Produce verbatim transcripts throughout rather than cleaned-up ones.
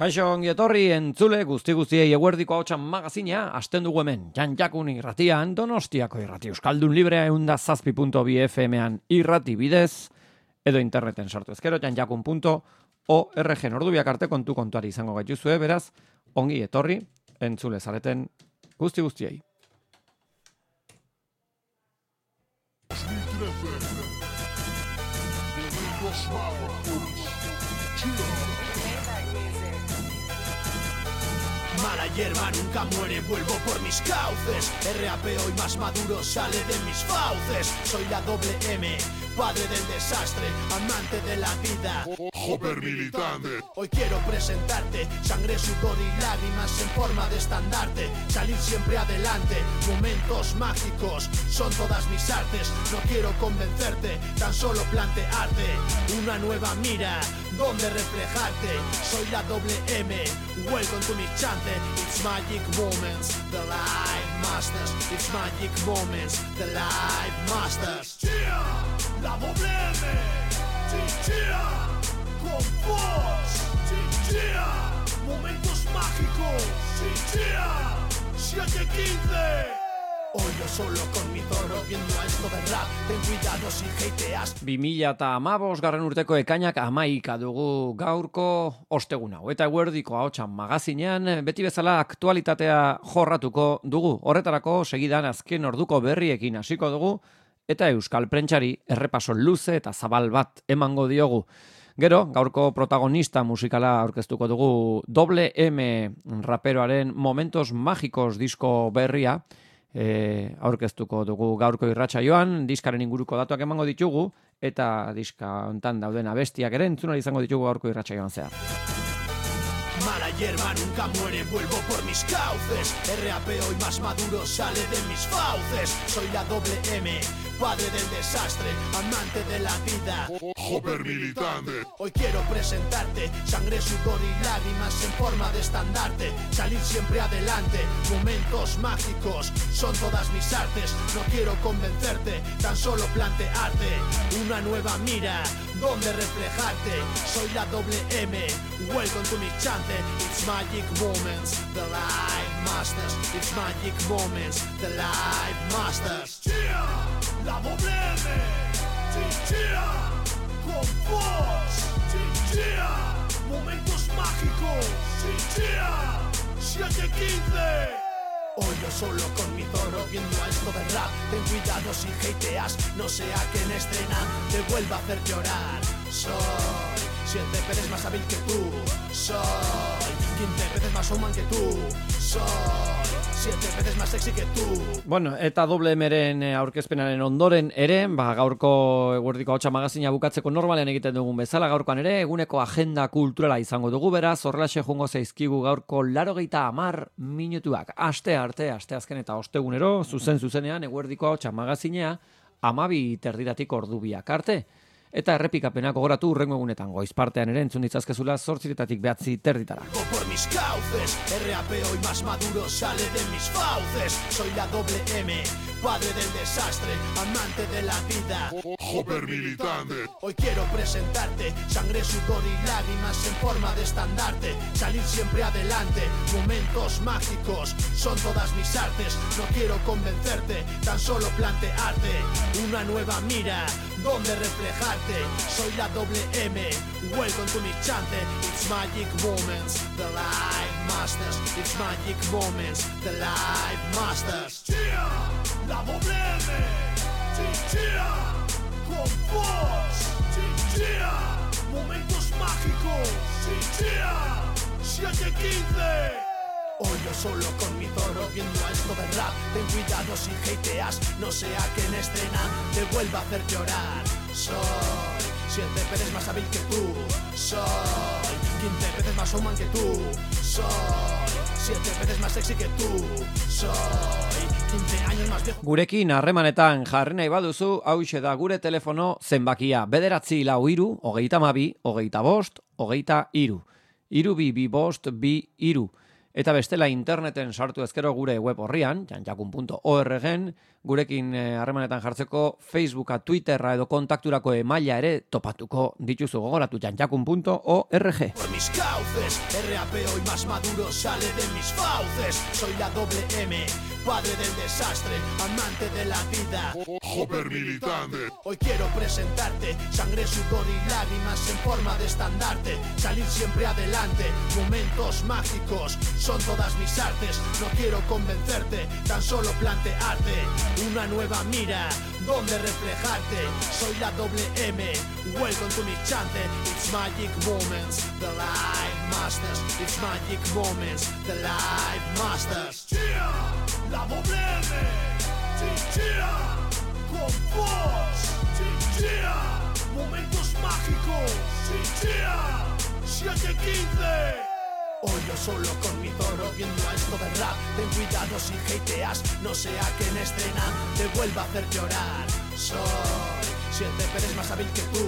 Kaixo ongi etorri entzule guzti guztiei eguerdiko ahotsan magazina hasten dugu hemen. Jan Jakun irratian Donostiako irrati Euskaldun Librea ehun zazpi puntu bi F M-an irrati bidez edo interneten sartu ezkero janjakun puntu org ordubiak arte kontu kontuari izango gaituzue, beraz ongi etorri entzule zareten guzti guztiei. Mala hierba nunca muere, vuelvo por mis cauces. R A P hoy más maduro sale de mis fauces. Soy la doble M, padre del desastre, amante de la vida, joven militante. Hoy quiero presentarte sangre, sudor y lágrimas en forma de estandarte. Salir siempre adelante, momentos mágicos, son todas mis artes. No quiero convencerte, tan solo plantearte una nueva mira donde reflejarte. Soy la doble M, welcome to mi chante. It's magic moments, the live masters. It's magic moments, the live masters. Yeah, la doble M, yeah, con voz, yeah, momentos mágicos, yeah, siete quince. Hoy yo solo con mi zorro viendo a esto del rap. Ten cuidado si hateas. bi mila hamabost garren urteko ekainak hamaika dugu gaurko ostegun hau. Eta eguerdiko ahotsan magazinean beti bezala aktualitatea jorratuko dugu. Horretarako segidan azken orduko berriekin hasiko dugu eta euskal prentsari errepaso luze eta zabal bat emango diogu. Gero, gaurko protagonista musikala aurkeztuko dugu doble M raperoaren Momentos Mágicos disko berria. E, aurkeztuko dugu gaurko irratsaioan, diskaren inguruko datuak emango ditugu eta diska hontan dauden abestiak ere entzun ahal izango ditugu gaurko irratsaioan zehar. Mala hierba nunca muere, vuelvo por mis cauces. R A P hoy más maduro sale de mis fauces. Soy la doble M, padre del desastre, amante de la vida, joven militante. Hoy quiero presentarte sangre, sudor y lágrimas en forma de estandarte. Salir siempre adelante, momentos mágicos, son todas mis artes. No quiero convencerte, tan solo plantearte una nueva mira donde reflejarte. Soy la doble M, welcome to mi chante. It's magic moments, the live masters. It's magic moments, the live masters. Yeah, la doble M, yeah, con voz, yeah, momentos mágicos, yeah, siete quince. Hoy yo solo con mi zorro viendo a esto del rap. Ten cuidado si hateas, no sea que en escena te vuelva a hacer llorar. Soy siete veces más hábil que tú. Soy quince veces más showman que tú. Soy siete veces más sexy que tú. Bueno, eta doble Mren aurkezpenaren ondoren ere, ba, gaurko eguerdiko ahotsa magazina bukatzeko normalean egiten dugun bezala, gaurkoan ere eguneko agenda kulturala izango dugu, beraz, horrelaxe joango zaizkigu gaurko laurogeita hamar minutuak. Aste arte, aste azken eta ostegunero, zuzen zuzenean eguerdiko ahotsa magazinea hamabi terdiratik ordubiak arte. Eta errepikapenak gogoratu hurrengo egunetan goiz partean ere entzun ditzazkezula zortziretatik behatzi terditara. Por mis cauces, R A P hoy más maduro sale de mis fauces. Soy la doble M, padre del desastre, amante de la vida, joven militante. Hoy quiero presentarte sangre, sudor y lágrimas en forma de estandarte. Salir siempre adelante, momentos mágicos, son todas mis artes. No quiero convencerte, tan solo plantearte una nueva mira donde reflejarte. Soy la doble M, welcome to mi chante. It's magic moments, the live masters. It's magic moments, the live masters. Yeah, la doble M, yeah, con voz, yeah, momentos mágicos, yeah, siete quince. Hoy yo solo con mi zorro viendo a esto del rap. Ten cuidado si hateas, no sea que en escena te vuelva a hacer llorar. Soy siete veces más hábil que tú. Soy quince veces más showman que tú. Soy siete veces más sexy que tú. Soy quince años más viejo. Gurekin harremanetan jarri nahi baduzu, hauxe da gure telefono zenbakia. Bederatzi lau hiru, hogeita hamabi, hogeita bost, hogeita hiru. Hiru bi bi bost bi hiru. Eta bestela interneten sartu ezkero gure web horrian, janjakun puntu orgen, gurekin harremanetan jartzeko Facebooka, Twitterra edo kontakturako emaila ere topatuko dituzu, gogoratu janjakun punto org. Por mis cauces, R A P hoy más maduro sale de mis fauces. Soy la doble M, padre del desastre, amante de la vida, Hopper militante. Hoy quiero presentarte sangre, sudor y lágrimas en forma de estandarte. Salir siempre adelante, momentos mágicos, son todas mis artes. No quiero convencerte, tan solo plantearte una nueva mira donde reflejarte. Soy la doble M, welcome to mi chante. It's magic moments, the live masters. It's magic moments, the live masters. Chia, la doble M. Chia, con voz. Chia, momentos mágicos. Chia, siete quince. Hoy yo solo con mi zorro viendo a esto del rap. Ten cuidado si hateas, no sea que en escena te vuelva a hacer llorar. Soy siete veces más hábil que tú.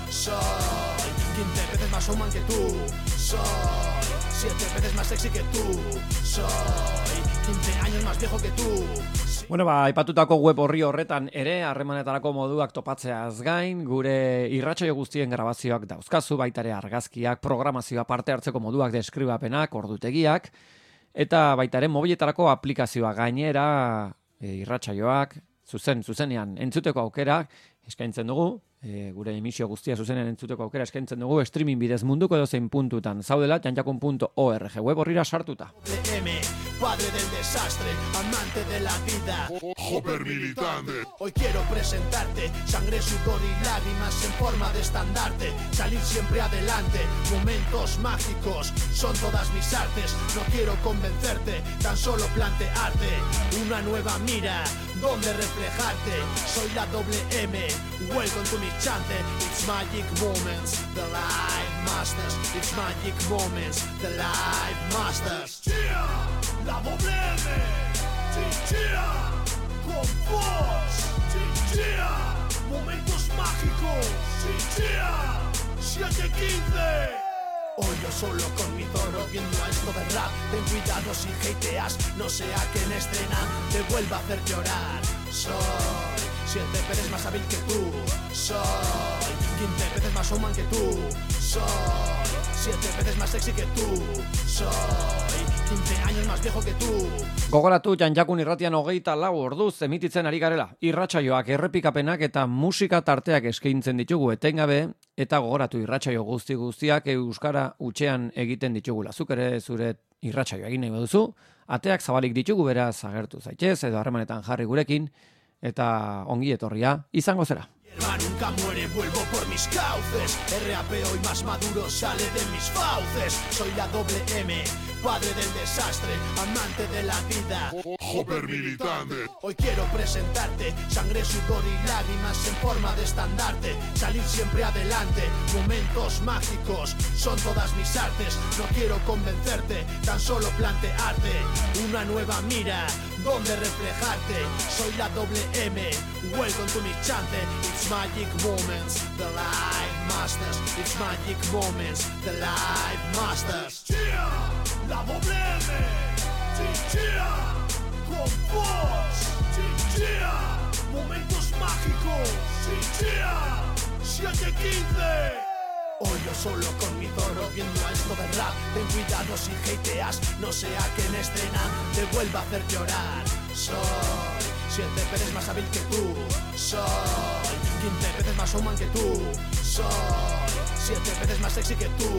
Soy quince veces más showman que tú. Soy siete veces más sexy que tú. Soy quince años más viejo que tú. Bueno, ba, aipatutako web horri horretan ere harremanetarako moduak topatzeaz gain, gure irratsaio guztien grabazioak dauzkazu, baita ere argazkiak, programazioa, parte hartzeko moduak, deskribapenak, ordutegiak, eta baita ere mobiletarako aplikazioa gainera, e, irratsaioak, zuzen, zuzenean entzuteko aukera eskaintzen dugu, e, gure emisio guztia zuzenean entzuteko aukera eskaintzen dugu, streaming bidez munduko edozein puntutan zaudela, janjakun punto org, web horrira sartuta. M, padre del desastre, amante de la vida, Hopper militante. Hoy quiero presentarte sangre, sudor y lágrimas en forma de estandarte. Salir siempre adelante, momentos mágicos, son todas mis artes. No quiero convencerte, tan solo plantearte una nueva mira donde reflejarte. Soy la doble M, welcome to mi chante. It's magic moments, the live masters. It's magic moments, the live masters. Chia, la doble M. Chia, con voz. Chia, momentos mágicos. Chia, siete quince. Hoy yo solo con mi zorro viendo a esto del rap. Ten cuidado si hateas, no sea que en escena te vuelva a hacer llorar. Soy siete veces más hábil que tú. Soy quince veces más showman que tú. Soy siete veces más sexy que tú. Soy quince años más viejo que tú. Gogoratu janjakun irratian hogeita lau orduz emititzen ari garela. Irratsaioak, errepikapenak eta musika tarteak eskaintzen ditugu etengabe, eta gogoratu irratsaio guzti guztiak euskara hutsean egiten ditugula. Zuk ere zure irratsaio egin nahi baduzu, ateak zabalik ditugu, beraz agertu zaitez edo harremanetan jarri gurekin, eta ongi etorria izango zera. Hierba nunca muere, vuelvo por mis cauces. R A P hoy más maduro sale de mis fauces. Soy la doble M, padre del desastre, amante de la vida, Hopper militante. Hoy quiero presentarte sangre, sudor y lágrimas en forma de estandarte. Salir siempre adelante, momentos mágicos, son todas mis artes. No quiero convencerte, tan solo plantearte una nueva mira donde reflejarte. Soy la doble M, welcome to mi chante. It's magic moments, the live masters. It's magic moments, the live masters. Chia, la doble M. Chia, con voz. Chia, momentos mágicos. Chia, siete quince. Hoy yo solo con mi zorro viendo a esto del rap. Ten cuidado si hateas, no sea que en escena te vuelva a hacer llorar. Soy siete veces más hábil que tú. Soy quince veces más showman que tú. Soy siete veces más sexy que tú.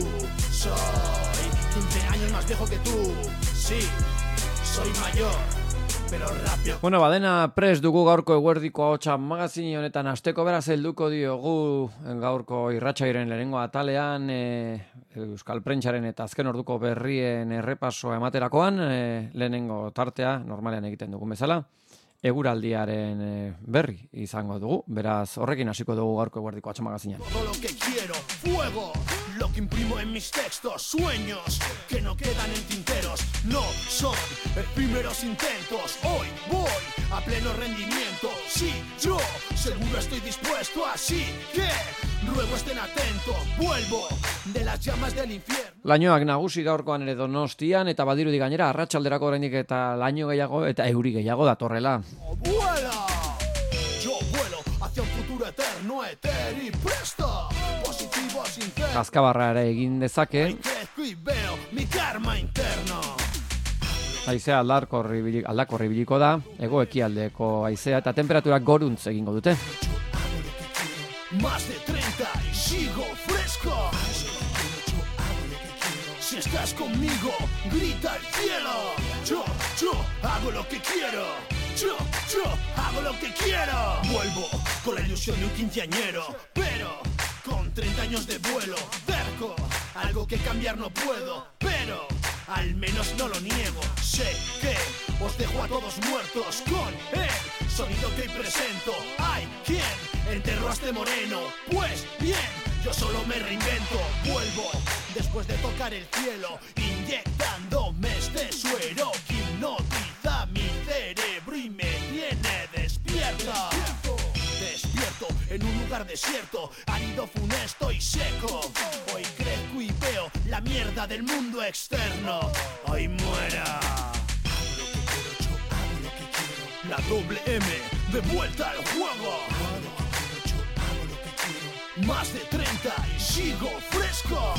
Soy quince años más viejo que tú. Sí, soy mayor, pero rápido. Bueno, badena prest dugu gaurko eguerdiko ahotsa magazine honetan hasteko, beraz helduko diogu gaurko irratsairen lehenengo atalean e, Euskal Prentsaren eta azken orduko berrien errepasoa ematerakoan, e, lehenengo tartea normalean egiten dugun bezala, eguraldiaren e, berri izango dugu, beraz horrekin hasiko dugu gaurko eguerdiko ahotsa magazinean. Todo lo que quiero, fuego, lo que imprimo en mis textos, sueños que no quedan en tinteros, no son efímeros intentos. Hoy voy a pleno rendimiento, sí, yo seguro estoy dispuesto, así que ruego estén atentos, vuelvo de las llamas del infierno. Lainoak nagusi gaurkoan ere Donostian, eta badirudi gainera arratsalderako oraindik eta laino gehiago eta euri gehiago datorrela. ¡Vuela! futuro eterno, eter y presto. Positivo, sincero. Azkabarra ere egin dezake. Hoy crezco y veo mi karma interno. Haizea aldakorri bilik, aldakorri biliko da, ego ekialdeko haizea eta temperaturak goruntz egingo dute. Más de treinta y sigo fresco. Si estás conmigo, grita al cielo. Yo, yo hago lo que quiero. Yo, yo hago lo que quiero. Vuelvo con la ilusión de un quinceañero, pero con treinta años de vuelo. Cerco, algo que cambiar no puedo, pero al menos no lo niego. Sé que os dejo a todos muertos con el sonido que hoy presento. Hay quien enterró a este moreno. Pues bien, yo solo me reinvento. Vuelvo después de tocar el cielo, inyectándome este suero que hipnotiza mi cerebro y me tiene despierta. Despierto en un lugar desierto, árido, funesto y seco. Hoy crezco y veo la mierda del mundo externo. Hoy muera. La doble M de vuelta al juego. Más de treinta y sigo fresco.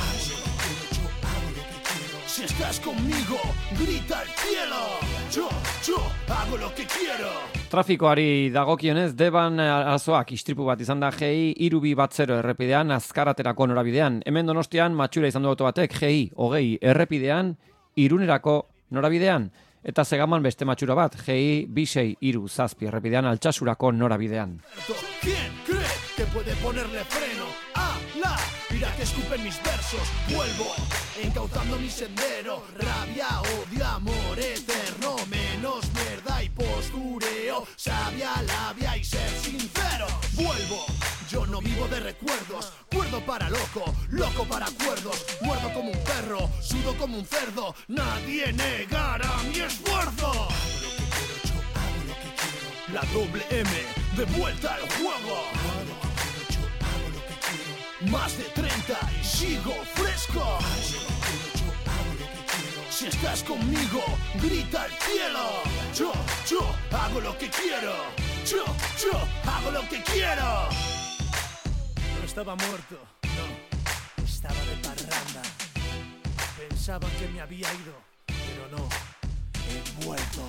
Si estás conmigo, grita al cielo. Yo, yo hago lo que quiero. Trafikoari dagokionez, Deban arazoak istripu bat izan da G I hiru bat zero errepidean azkaraterako norabidean. Hemen Donostian matxura izan du auto batek G I hogei errepidean Irunerako norabidean. Eta Segaman beste matxura bat G I bi sei hiru zazpi errepidean Altsasurako norabidean. ¿Quién cree que puede ponerle freno a la ira que escupen mis versos? Vuelvo encauzando mi sendero. Rabia, odio, amor eterno. Menos mierda y postureo. Sabia, labia y ser sincero. Vuelvo, yo no vivo de recuerdos. Cuerdo para loco, loco para cuerdos. Muerdo como un perro, sudo como un cerdo. Nadie negará mi esfuerzo. La doble M de vuelta al juego. Más de treinta y sigo fresco. Si estás conmigo, grita al cielo. Yo, yo hago lo que quiero. Yo, yo hago lo que quiero. No estaba muerto, no, estaba de parranda. Pensaban que me había ido, pero no, he vuelto.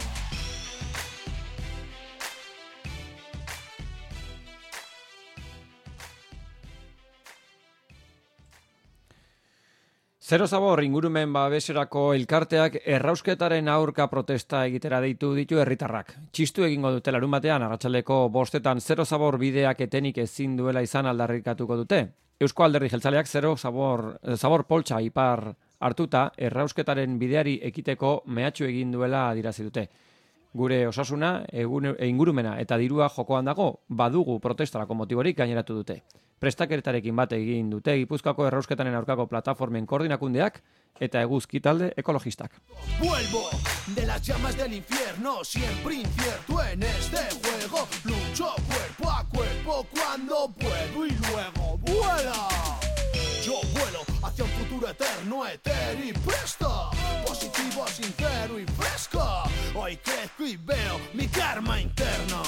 Zero Zabor ingurumen babeserako elkarteak errausketaren aurka protesta egitera deitu ditu herritarrak. Txistu egingo dute larun batean, arratsaldeko bostetan Zero Zabor bideak etenik ezin duela izan aldarrikatuko dute. Eusko Alderdi Jeltzaleak Zero Zabor, Zabor poltsa ipar hartuta errausketaren bideari ekiteko mehatxu egin duela adirazi dute. Gure osasuna, egun, ingurumena eta dirua jokoan dago, badugu protestarako motiborik gaineratu dute. Prestakeretarekin bat egin dute Gipuzkoako errausketaren aurkako plataformen koordinakundeak eta eguzki talde ekologistak. Vuelvo de las llamas del infierno, siempre incierto en este juego. Lucho cuerpo a cuerpo cuando puedo y luego vuela. Yo vuelo hacia un futuro eterno, eter y presto. Positivo, sincero y fresco. Hoy crezco y veo mi karma interno.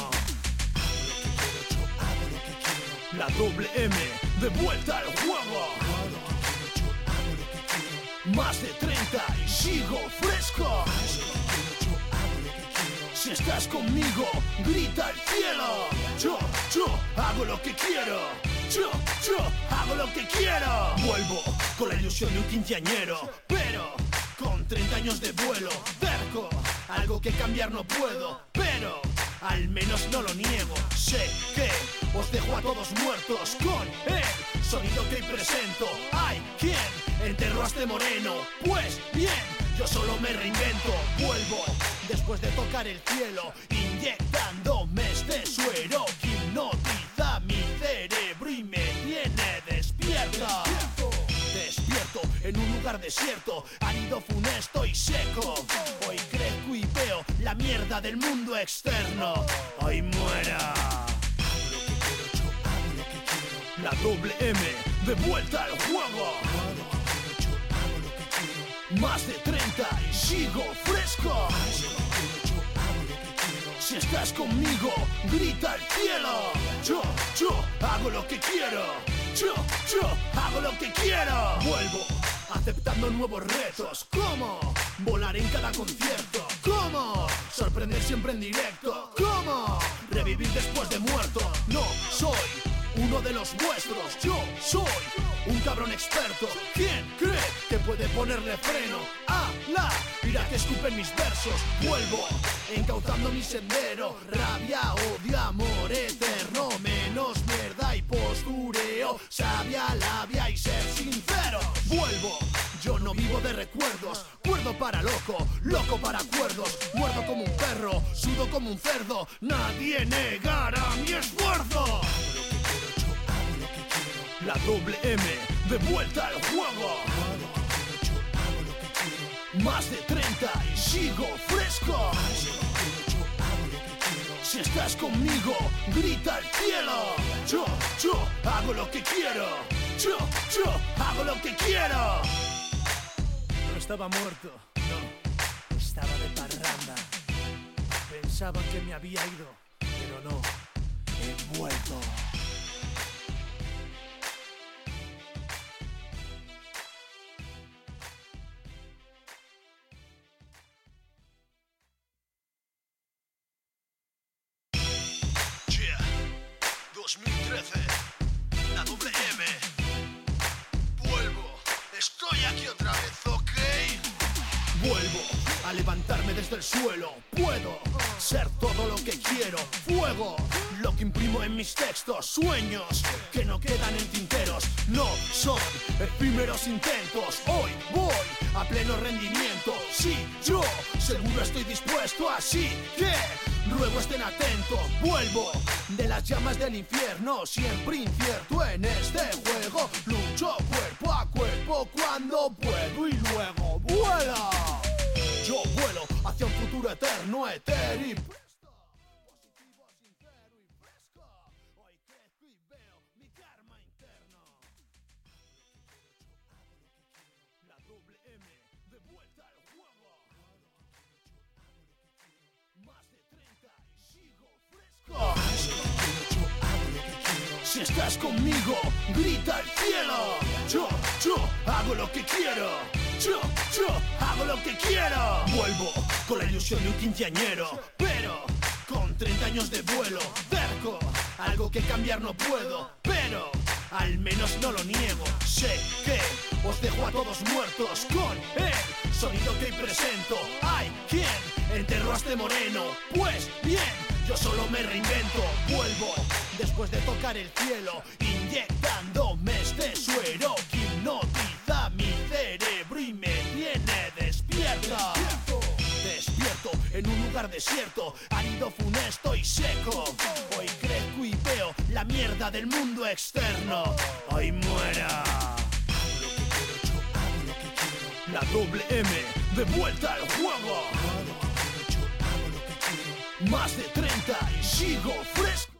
La doble M de vuelta al juego. Más de treinta y sigo fresco. Si estás conmigo, grita al cielo. Yo, yo hago lo que quiero. Yo, yo hago lo que quiero. Vuelvo con la ilusión de un quinceañero, pero con treinta años de vuelo. Cerco, algo que cambiar no puedo, pero al menos no lo niego. Sé que os dejo a todos muertos con el sonido que hoy presento. Hay quien enterró a este moreno. Pues bien, yo solo me reinvento. Vuelvo después de tocar el cielo, inyectándome este suero que hipnotiza mi cerebro y me tiene despierta. Despierto en un lugar desierto, árido, funesto y seco. Hoy crezco y veo la mierda del mundo externo. Hoy muera. La doble M de vuelta al juego. Más de treinta y sigo fresco. Si estás conmigo, grita al cielo. Yo, yo hago lo que quiero. Yo, yo hago lo que quiero. Vuelvo aceptando nuevos retos. ¿Cómo? Volar en cada concierto. ¿Cómo? Sorprender siempre en directo. ¿Cómo? Revivir después de muerto. No soy uno de los vuestros. Yo soy un cabrón experto. ¿Quién cree que puede ponerle freno a la ira que escupen mis versos? Vuelvo encauzando mi sendero. Rabia, odio, amor eterno. Menos mierda y postureo. Sabia, labia y ser sincero. Vuelvo, yo no vivo de recuerdos. Cuerdo para loco, loco para cuerdos. Muerdo como un perro, sudo como un cerdo. Nadie negará mi esfuerzo. La doble M, de vuelta al juego. Más de treinta y sigo fresco. Si estás conmigo, grita al cielo. Yo, yo hago lo que quiero. Yo, yo hago lo que quiero. No estaba muerto, no, estaba de parranda. Pensaban que me había ido, pero no, he vuelto. dos mil trece, la doble M. Vuelvo, estoy aquí otra vez, ¿ok? Vuelvo a levantarme desde el suelo. Puedo ser todo lo que quiero. Fuego, lo que imprimo en mis textos. Sueños que no quedan en tinteros. No son efímeros intentos. Hoy voy a pleno rendimiento. Sí, yo seguro estoy dispuesto. Así que ruego estén atentos. Vuelvo de las llamas del infierno. Siempre incierto en este juego. Lucho cuerpo a cuerpo cuando puedo y luego vuela. Yo vuelo hacia un futuro eterno, etéreo y presto. Positivo, sincero y fresco. Hoy crezco y veo mi karma interno. La doble M, de vuelta al juego. Más de treinta y sigo fresco. Si estás conmigo, grita al cielo. Yo, yo hago lo que quiero. Yo, yo hago lo que quiero. Vuelvo con la ilusión de un quinceañero, pero con treinta años de vuelo. Cerco, algo que cambiar no puedo, pero al menos no lo niego. Sé que os dejo a todos muertos con el sonido que hoy presento. Hay quien enterró a este moreno. Pues bien, yo solo me reinvento. Vuelvo después de tocar el cielo, inyectándome este suero que hipnotiza mi cerebro y me tiene despierta. Despierto en un lugar desierto, árido, funesto y seco. Hoy crezco y veo la mierda del mundo externo. Hoy muera. La doble M, de vuelta al juego. Más de treinta y sigo fresco.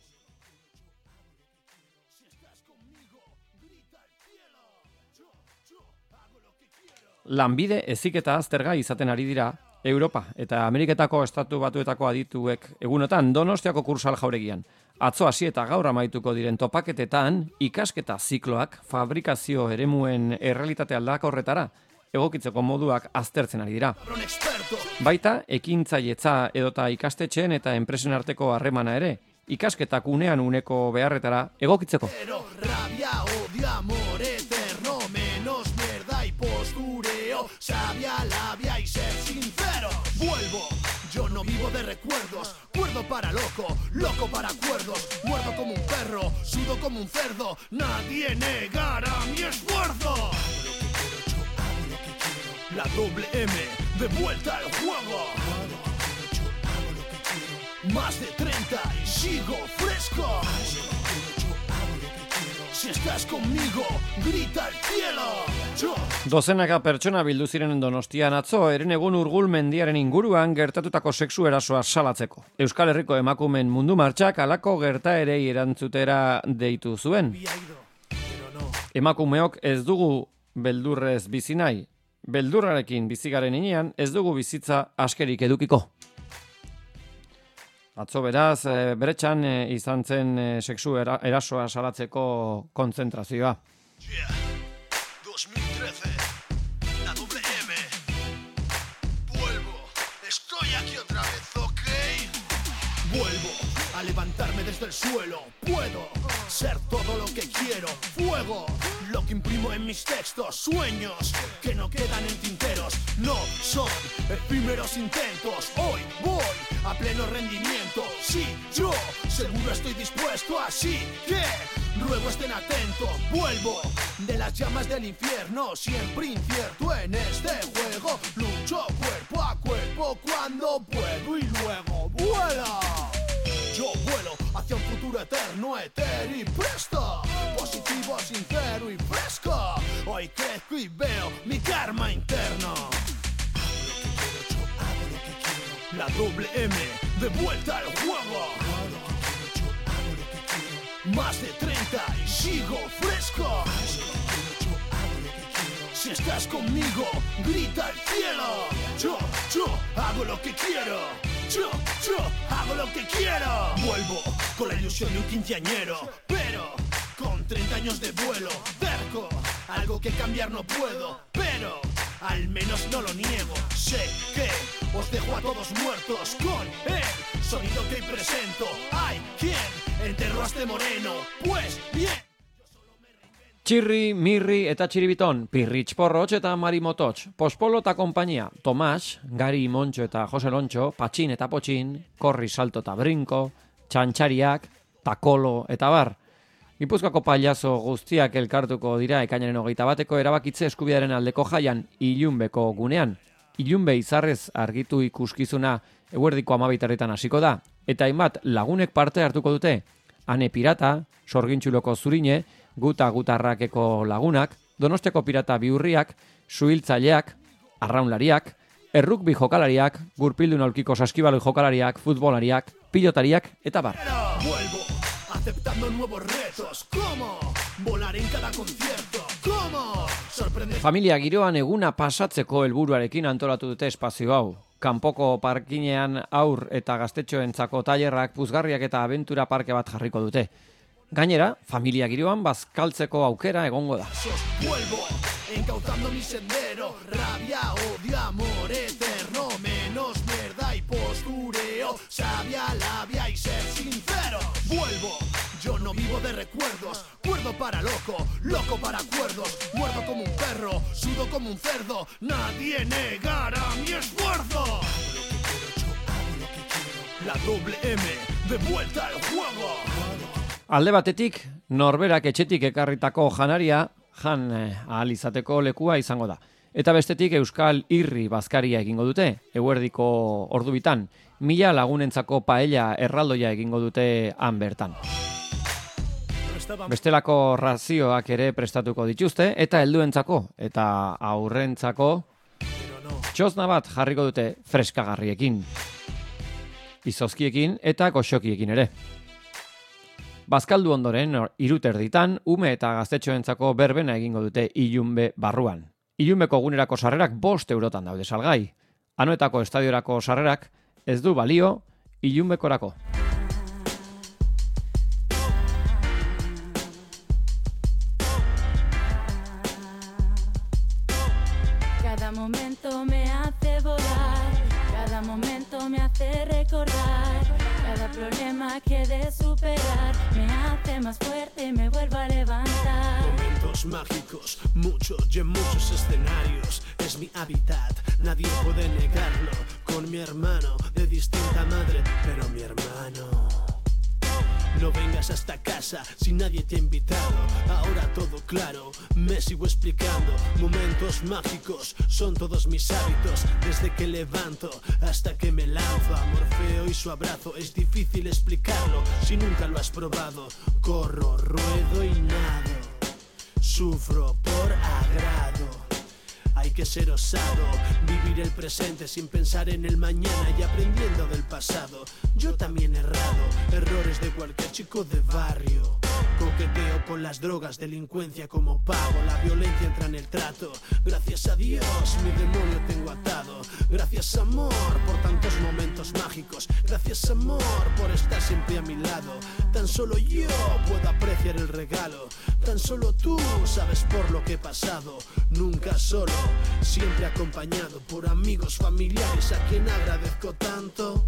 Si estás conmigo, grita al cielo. Yo, yo hago lo que quiero. Lanbide heziketa aztergai izaten ari dira Europa eta Ameriketako estatu batuetako adituek egunotan Donostiako Kursal jauregian. Atzo hasi eta gaur amaituko diren topaketetan ikasketa zikloak fabrikazio eremuen errealitate aldakorretara egokitzeko moduak aztertzen ari dira. Baita, ekintzailetza edota ikastetxeen eta enpresen arteko harremana ere, ikasketak unean uneko beharretara egokitzeko. Rabia, odio, amor eterno, menos mierda y postureo, sabia, labia y ser sincero. Vuelvo, yo no vivo de recuerdos, cuerdo para loco, loco para cuerdos. Muerdo como un perro, sudo como un cerdo, nadie negará mi esfuerzo. La doble M, de vuelta al juego. Más de treinta y sigo fresco. Si estás conmigo, grita al cielo. Yo. Dozenaka pertsona bildu ziren Donostian atzo Herenegun Urgul mendiaren inguruan gertatutako sexu erasoa salatzeko. Euskal Herriko emakumeen mundu martxak halako gertaerei erantzutera deitu zuen. Emakumeok ez dugu beldurrez bizi nahi. Beldurrarekin bizigaren inean ez dugu bizitza askerik edukiko. Atzo beraz, e, beretxan e, izan zen e, sexu era, erasoa salatzeko kontzentrazioa. Yeah. dos mil trece, la doble M. Vuelvo, estoy aquí otra vez, ¿ok? Vuelvo a levantarme desde el suelo. Puedo ser todo lo que quiero. Fuego, lo que imprimo en mis textos. Sueños que no quedan en tinteros. No son efímeros intentos. Hoy voy a pleno rendimiento. Sí, yo seguro estoy dispuesto. Así que ruego estén atentos. Vuelvo de las llamas del infierno. Siempre incierto en este juego. Lucho cuerpo a cuerpo cuando puedo y luego vuela. Yo vuelo hacia un futuro eterno, etéreo y presto. Positivo, sincero y fresco. Hoy crezco y veo mi karma interno. Hago lo que quiero, yo hago lo que quiero. La doble M, de vuelta al juego. Hago lo que quiero, yo hago lo que quiero. Más de treinta y sigo fresco. Hago lo que quiero, yo hago lo que quiero. Si estás conmigo, grita al cielo. Yo, yo hago lo que quiero. Yo, yo hago lo que quiero. Vuelvo con la ilusión de un quinceañero, pero con treinta años de vuelo. Terco, algo que cambiar no puedo, pero al menos no lo niego. Sé que os dejo a todos muertos con el sonido que hoy presento. Hay quien enterró a este moreno, pues bien. Txirri, Mirri eta Txiribiton, Pirritx Porrotx eta Mari Mototx, Pospolo eta kompainia, Tomas, Gari Montxo eta Jose Lontxo, Patxin eta Potxin, Korri Salto eta Brinko, Txantxariak, Takolo eta bar. Gipuzkoako pailazo guztiak elkartuko dira ekainaren hogeita bateko erabakitze eskubidearen aldeko jaian Ilunbeko gunean. Ilunbe izarrez argitu ikuskizuna eguerdiko amabiterritan hasiko da, eta hainbat lagunek parte hartuko dute. Ane Pirata, Sorgintxuloko Zurine, Guta Gutarrakeko lagunak, Donosteko Pirata Bihurriak, Suhiltzaileak, Arraunlariak, Errukbi jokalariak, Gurpildun aulkiko saskibaloi jokalariak, futbolariak, pilotariak eta bar. Vuelvo aceptando nuevos retos. ¿Cómo? Volar en cada concierto. ¿Cómo? Sorprender. Familia giroan eguna pasatzeko helburuarekin antolatu dute espazio hau. Kanpoko parkinean aur eta gaztetxoentzako tailerrak, puzgarriak eta abentura parke bat jarriko dute. Gainera, familia giroan bazkaltzeko aukera egongo da. Vuelvo encauzando mi sendero. Rabia, odio, amor eterno. Menos mierda y postureo. Sabia, labia y ser sincero. Vuelvo, yo no vivo de recuerdos. Cuerdo para loco, loco para cuerdos. Muerdo como un perro, sudo como un cerdo. Nadie negará mi esfuerzo. Hago lo que quiero, yo hago lo que quiero. La doble M, de vuelta al juego. Alde batetik, norberak etxetik ekarritako janaria, jan eh, ahal izateko lekua izango da. Eta bestetik Euskal Irri bazkaria egingo dute, eguerdiko ordubitan, mila lagunentzako paella erraldoia egingo dute han bertan. Bestelako razioak ere prestatuko dituzte, eta helduentzako eta aurrentzako txosna bat jarriko dute freskagarriekin, izozkiekin eta goxokiekin ere. Bazkaldu ondoren, hiruterditan, ume eta gaztetxoentzako berbena egingo dute Ilunbe barruan. Ilunbeko gunerako sarrerak bost eurotan daude salgai. Anoetako estadiorako sarrerak ez du balio Ilunbekorako. Cada momento me hace volar, cada momento me hace recordar. Cada problema que de superar me hace más fuerte y me vuelvo a levantar. Momentos mágicos, muchos y en muchos escenarios. Es mi hábitat, nadie puede negarlo. Con mi hermano, de distinta madre, pero mi hermano. No vengas hasta casa si nadie te ha invitado. Ahora todo claro, me sigo explicando. Momentos mágicos son todos mis hábitos. Desde que levanto hasta que me lanzo. Amor feo y su abrazo, es difícil explicarlo si nunca lo has probado. Corro, ruedo y nado. Sufro por agrado. Hay que ser osado, vivir el presente sin pensar en el mañana y aprendiendo del pasado. Yo también he errado, errores de cualquier chico de barrio. Coqueteo con las drogas, delincuencia como pago. La violencia entra en el trato. Gracias a Dios mi demonio tengo atado. Gracias amor por tantos momentos mágicos. Gracias amor por estar siempre a mi lado. Tan solo yo puedo apreciar el regalo. Tan solo tú sabes por lo que he pasado. Nunca solo, siempre acompañado por amigos, familiares a quien agradezco tanto.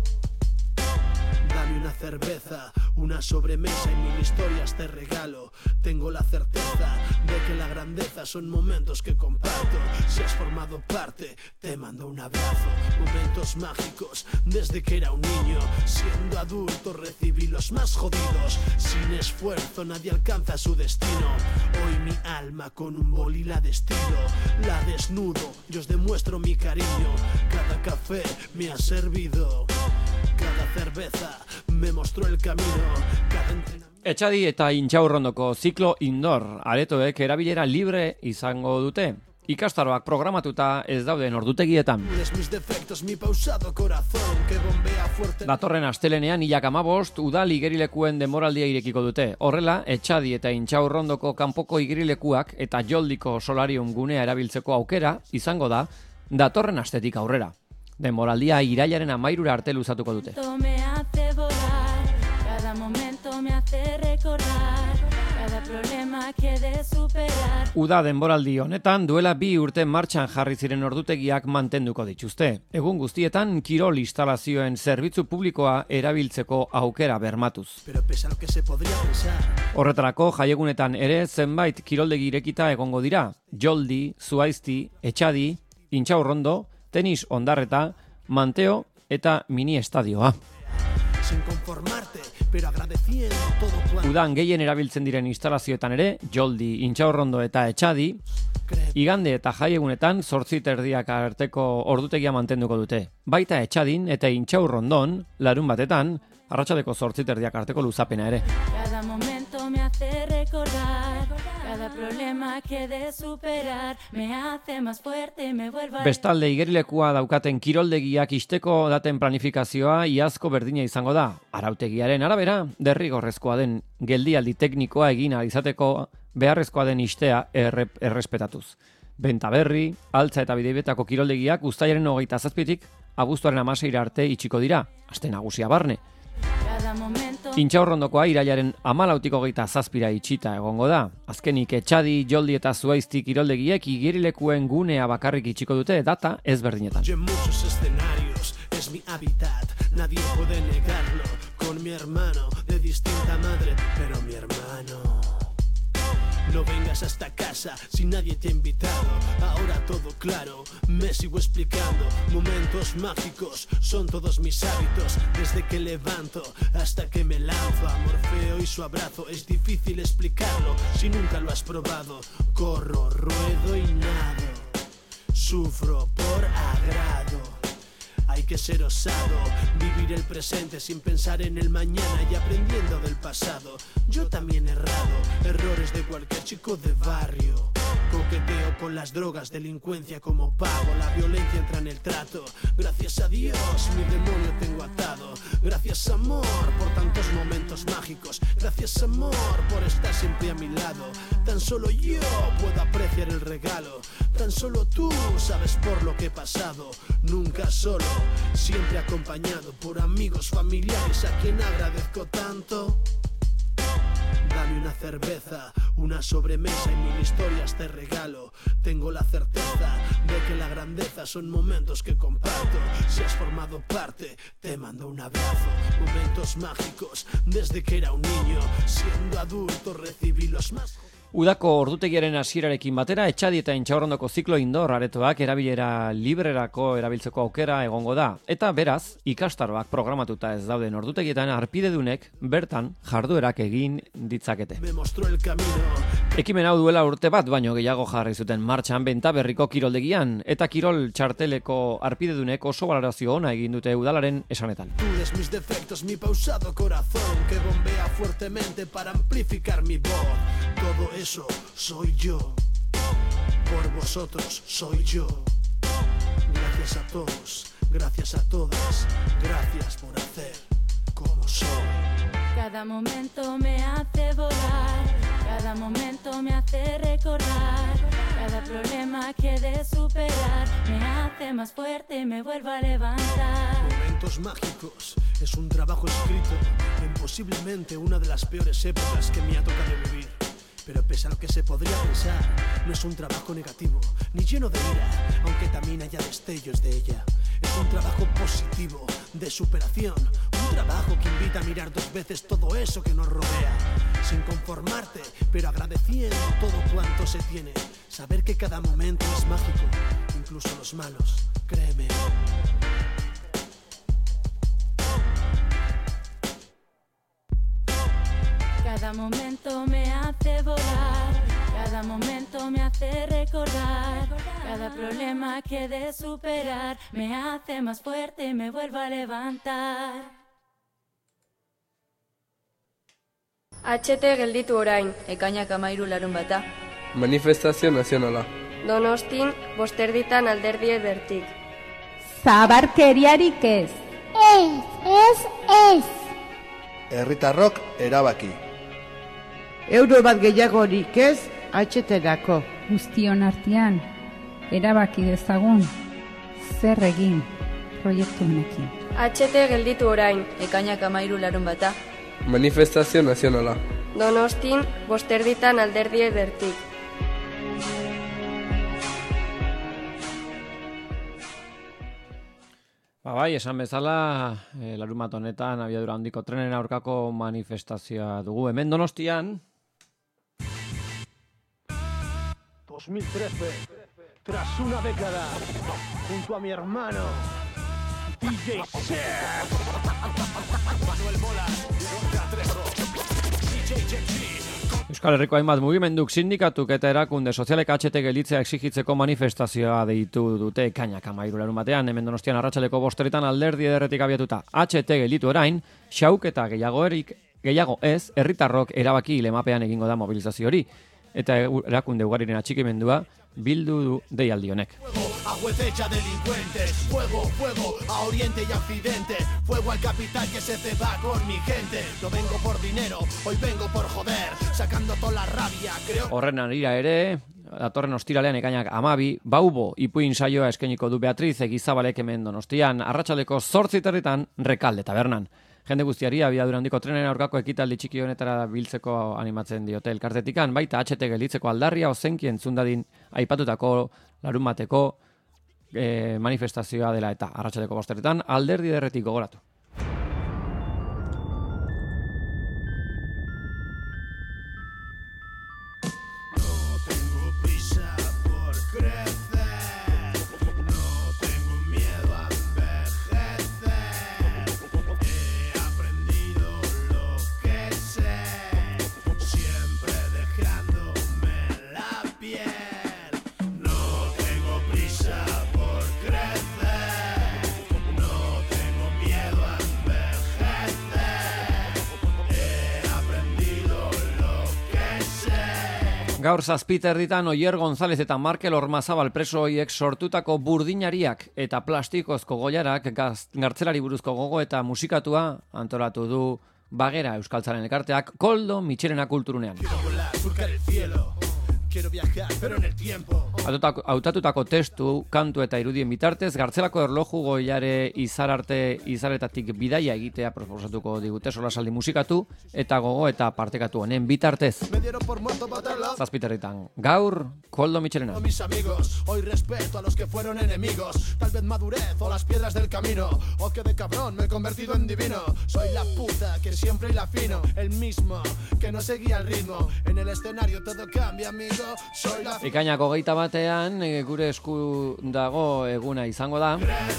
Dame una cerveza, una sobremesa y mil historias te regalo. Tengo la certeza de que la grandeza son momentos que comparto. Si has formado parte, te mando un abrazo. Momentos mágicos desde que era un niño. Siendo adulto recibí los más jodidos. Sin esfuerzo nadie alcanza su destino. Hoy mi alma con un boli la destilo. La desnudo, yo os demuestro mi cariño. Cada café me ha servido. Cada cerveza me mostró el camino. Cada entrenamiento. Etxadi eta Intxaurrondoko ziklo indoor aretoek erabilera libre izango dute. Ikastaroak programatuta ez dauden ordutegietan. Mis defectos, mi pausado corazón que bombea fuerte. Datorren astelenean hilak hamabost udal igerilekuen denboraldia irekiko dute. Horrela, Etxadi eta Intxaurrondoko kanpoko igerilekuak eta Joldiko solarium gunea erabiltzeko aukera izango da datorren astetik aurrera. Denboraldia irailaren hamairura arte luzatuko dute. Me hace volar, cada momento me hace recordar, cada problema que de superar. Uda denboraldi honetan duela bi urte martxan jarri ziren ordutegiak mantenduko dituzte. Egun guztietan kirol instalazioen zerbitzu publikoa erabiltzeko aukera bermatuz. Pero pese a lo que se podría pensar. Horretarako jaiegunetan ere zenbait kiroldegi irekita egongo dira. Joldi, Zuaizti, Etxadi, Intxaurrondo, Tenis Ondarreta, Manteo eta Mini Estadioa. Sin conformarte, pero agradeciendo todo cuanto. Udan gehien erabiltzen diren instalazioetan ere, Joldi, Intxaurrondo eta Etxadi, igande eta jaiegunetan zortzi terdiak arteko ordutegia mantenduko dute. Baita Etxadin eta Intxaurrondon, larun batetan, arratsaldeko zortzi terdiak arteko luzapena ere. Cada momento me hace recordar, cada problema que de superar, me hace más fuerte, me vuelvo a... Bestalde igerilekua daukaten kiroldegiak isteko daten planifikazioa iazko berdina izango da. Arautegiaren arabera, derrigorrezkoa den geldialdi teknikoa egin ahal izateko beharrezkoa den istea erre, errespetatuz. Bentaberri, Altza eta Bidebietako kiroldegiak uztailaren hogeita zazpitik abuztuaren hamaseira arte itxiko dira, aste nagusia barne. Intxaurrondokoa irailaren hamalautiko hogeita zazpira itxita egongo da. Azkenik Etxadi, Joldi eta Zuaizti kiroldegiek igerilekuen gunea bakarrik itxiko dute data ezberdinetan. En muchos escenarios es mi hábitat, nadie puede negarlo. Con mi hermano de distinta madre, pero mi hermano. No vengas a esta casa si nadie te ha invitado. Ahora todo claro, me sigo explicando. Momentos mágicos son todos mis hábitos. Desde que levanto hasta que me lanzo. A Morfeo y su abrazo es difícil explicarlo si nunca lo has probado. Corro, ruedo y nado. Sufro por agrado. Hay que ser osado, vivir el presente sin pensar en el mañana y aprendiendo del pasado. Yo también he errado, errores de cualquier chico de barrio. Coqueteo con las drogas, delincuencia como pago. La violencia entra en el trato. Gracias a Dios mi demonio tengo atado. Gracias amor por tantos momentos mágicos. Gracias amor por estar siempre a mi lado. Tan solo yo puedo apreciar el regalo. Tan solo tú sabes por lo que he pasado. Nunca solo, siempre acompañado por amigos, familiares a quien agradezco tanto. Dame una cerveza, una sobremesa y mil historias te regalo. Tengo la certeza de que la grandeza son momentos que comparto. Si has formado parte, te mando un abrazo. Momentos mágicos desde que era un niño. Siendo adulto recibí los más... Udako ordutegiaren hasierarekin batera, Etxadi eta Intxaurrondoko ziklo indoor aretoak erabilera librerako erabiltzeko aukera egongo da. Eta beraz, ikastaroak programatuta ez dauden ordutegietan arpidedunek bertan jarduerak egin ditzakete. Ekimen hau duela urte bat baino gehiago jarri zuten martxan Bentaberriko kiroldegian eta kirol txarteleko arpidedunek oso valorazio ona egin dute udalaren esanetan. Tú eres mis defectos, mi pausado corazón que bombea fuertemente para amplificar mi voz. Todo eso soy yo, por vosotros soy yo. Gracias a todos, gracias a todas, gracias por hacer como soy. Cada momento me hace volar, problema que de superar me hace más fuerte y me vuelvo a levantar. Momentos mágicos, es un trabajo escrito en posiblemente una de las peores épocas que me ha tocado vivir. Pero pese a lo que se podría pensar, no es un trabajo negativo, ni lleno de ira, aunque también haya destellos de ella. Es un trabajo positivo, de superación, un trabajo que invita a mirar dos veces todo eso que nos rodea, sin conformarte, pero agradeciendo todo cuanto se tiene. Saber que cada momento es mágico, incluso los malos, créeme. Cada momento me hace volar, cada momento me hace recordar, cada problema que de superar me hace más fuerte y me vuelvo a levantar. H T gelditu orain. Ekainak amairu larun bata. Manifestazio nazionala. Donostin, bosterditan alderdi edertik. Zabarkeriarik ez. Ez, ez, ez. Herritarrok erabaki. Euro bat gehiagorik ez, atxeterako. Guztion artean, erabaki dezagun, zer egin proiektu honekin. H T gelditu orain. Ekainak amairu larun bata. Manifestazio nazionala. Donostin, bosterditan alderdi edertik. Ba bai, esan bezala, e, larumat honetan abiadura handiko trenen aurkako manifestazioa dugu. Hemen Donostian... dos mil trece, tras una década, junto a mi hermano, D J Seth. Manuel Bolas, D J J G. Euskal Herriko hainbat mugimenduk, sindikatuk eta erakunde sozialek H T gelditzea exigitzeko manifestazioa deitu dute ekainak amairu larun batean, hemen Donostian arratsaleko bosteretan alderdi ederretik abiatuta. H T gelditu orain, xauketa gehiago erik, gehiago ez, herritarrok erabaki lemapean egingo da mobilizazio hori. Eta erakunde ugariren atxikimendua bildu du deialdi honek. A juez hecha delincuentes, fuego, fuego, a oriente y a occidente, fuego al capital que se ceba con mi gente. No vengo por dinero, hoy vengo por joder, sacando toda la rabia, creo... Horren arira ere, datorren ostiralean ekainak amabi, baubo ipuin saioa eskainiko du Beatriz Egizabalek hemen Donostian, arratsaldeko zortzi territan Rekalde tabernan. Jende guztiari abiadura handiko trenen aurkako ekitaldi txiki honetara biltzeko animatzen diote elkartetikan, baita H T gelditzeko aldarria ozenki entzundadin aipatutako larun bateko e, manifestazioa dela eta arratsaldeko bosteretan alderdi derretik gogoratu. Gaur zazpiterditan Oier González eta Markel Ormazabal preso horiek sortutako burdinariak eta plastikozko goiarak gartzelari buruzko gogo eta musikatua antolatu du Bagera Euskaltzaren elkarteak Koldo Mitxelena kulturunean. Hautatutako testu, kantu eta irudien bitartez, gartzelako erloju goiare izararte izaretatik bidaia egitea proposatuko digute solasaldi musikatu eta gogo eta partekatu honen bitartez. Zazpiterritan, gaur, Koldo Mitxelena. Mis amigos, hoy respeto a los que fueron enemigos, tal vez madurez o las piedras del camino, o que de cabrón me he convertido en divino. Soy la puta que siempre hila fino, el mismo que no seguía el ritmo, en el escenario todo cambia, amigo. Ekainako hogeita batean gure esku dago eguna izango da.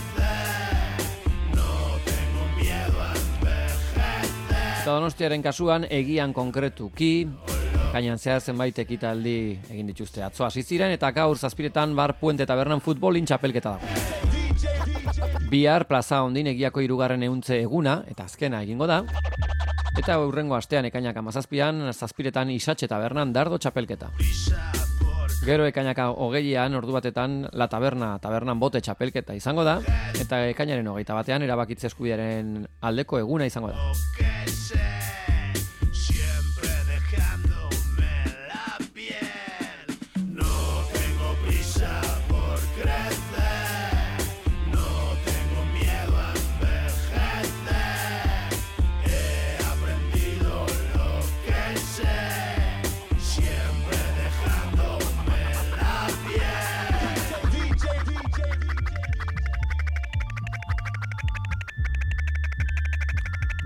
Eta Donostiaren kasuan egian konkretuki ekainan zehar zenbait ekitaldi egin dituzte. Atzo hasi ziren eta gaur zazpiretan Bar Puente Tabernan futbolin txapelketa dago. Bihar plaza hondin egiako hirugarren ehuntze eguna eta azkena egingo da. Eta hurrengo astean ekainak hamazazpian zazpiretan Isatxe Tabernan dardo txapelketa. Gero ekainaka hogeian ordu batetan La Taberna, tabernan bote txapelketa izango da, eta ekainaren hogeita batean erabakitze eskubidearen aldeko eguna izango da. No tengo prisa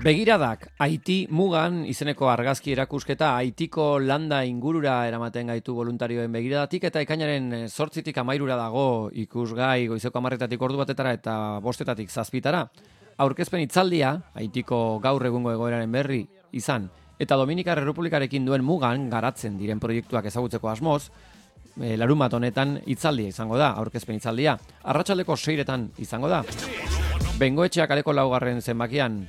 Begiradak, Haiti mugan izeneko argazki erakusketa Haitiko landa ingurura eramaten gaitu voluntarioen begiradatik eta ekainaren zortzitik amairura dago ikusgai goizeko amarretatik ordu batetara eta bostetatik zazpitara. Aurkezpen hitzaldia, Haitiko gaur egungo egoeraren berri izan, eta Dominikar Errepublikarekin duen mugan garatzen diren proiektuak ezagutzeko asmoz, e, larunbat honetan hitzaldia izango da, aurkezpen hitzaldia. Arratsaldeko seiretan izango da. Bengoetxeak kaleko laugarren zenbakian.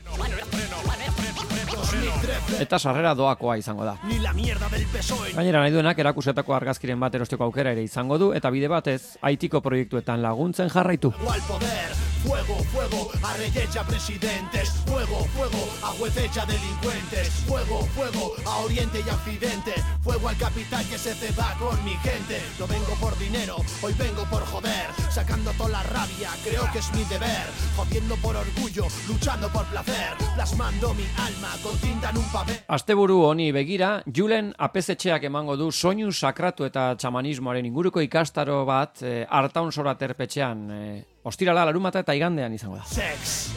Eta sarrera doakoa izango da. Gainera nahi duenak erakusetako argazkiren bat erosteko aukera ere izango du eta bide batez Haitiko proiektuetan laguntzen jarraitu. Fuego, fuego, a reyes y a presidentes. Fuego, fuego, a jueces y a delincuentes. Fuego, fuego, a Oriente y a Occidente. Fuego al capital que se ceba con mi gente. No vengo por dinero, hoy vengo por joder. Sacando toda la rabia, creo que es mi deber. Jodiendo por orgullo, luchando por placer. Plasmando mi alma con tinta en un papel. Asteburu honi begira, Julen apezetxeak emango du soinu sakratu eta txamanismoaren inguruko ikastaro bat eh, Artaun Sora terpetxean. Eh, Ostirala, larunbata eta igandean izango da. Sex.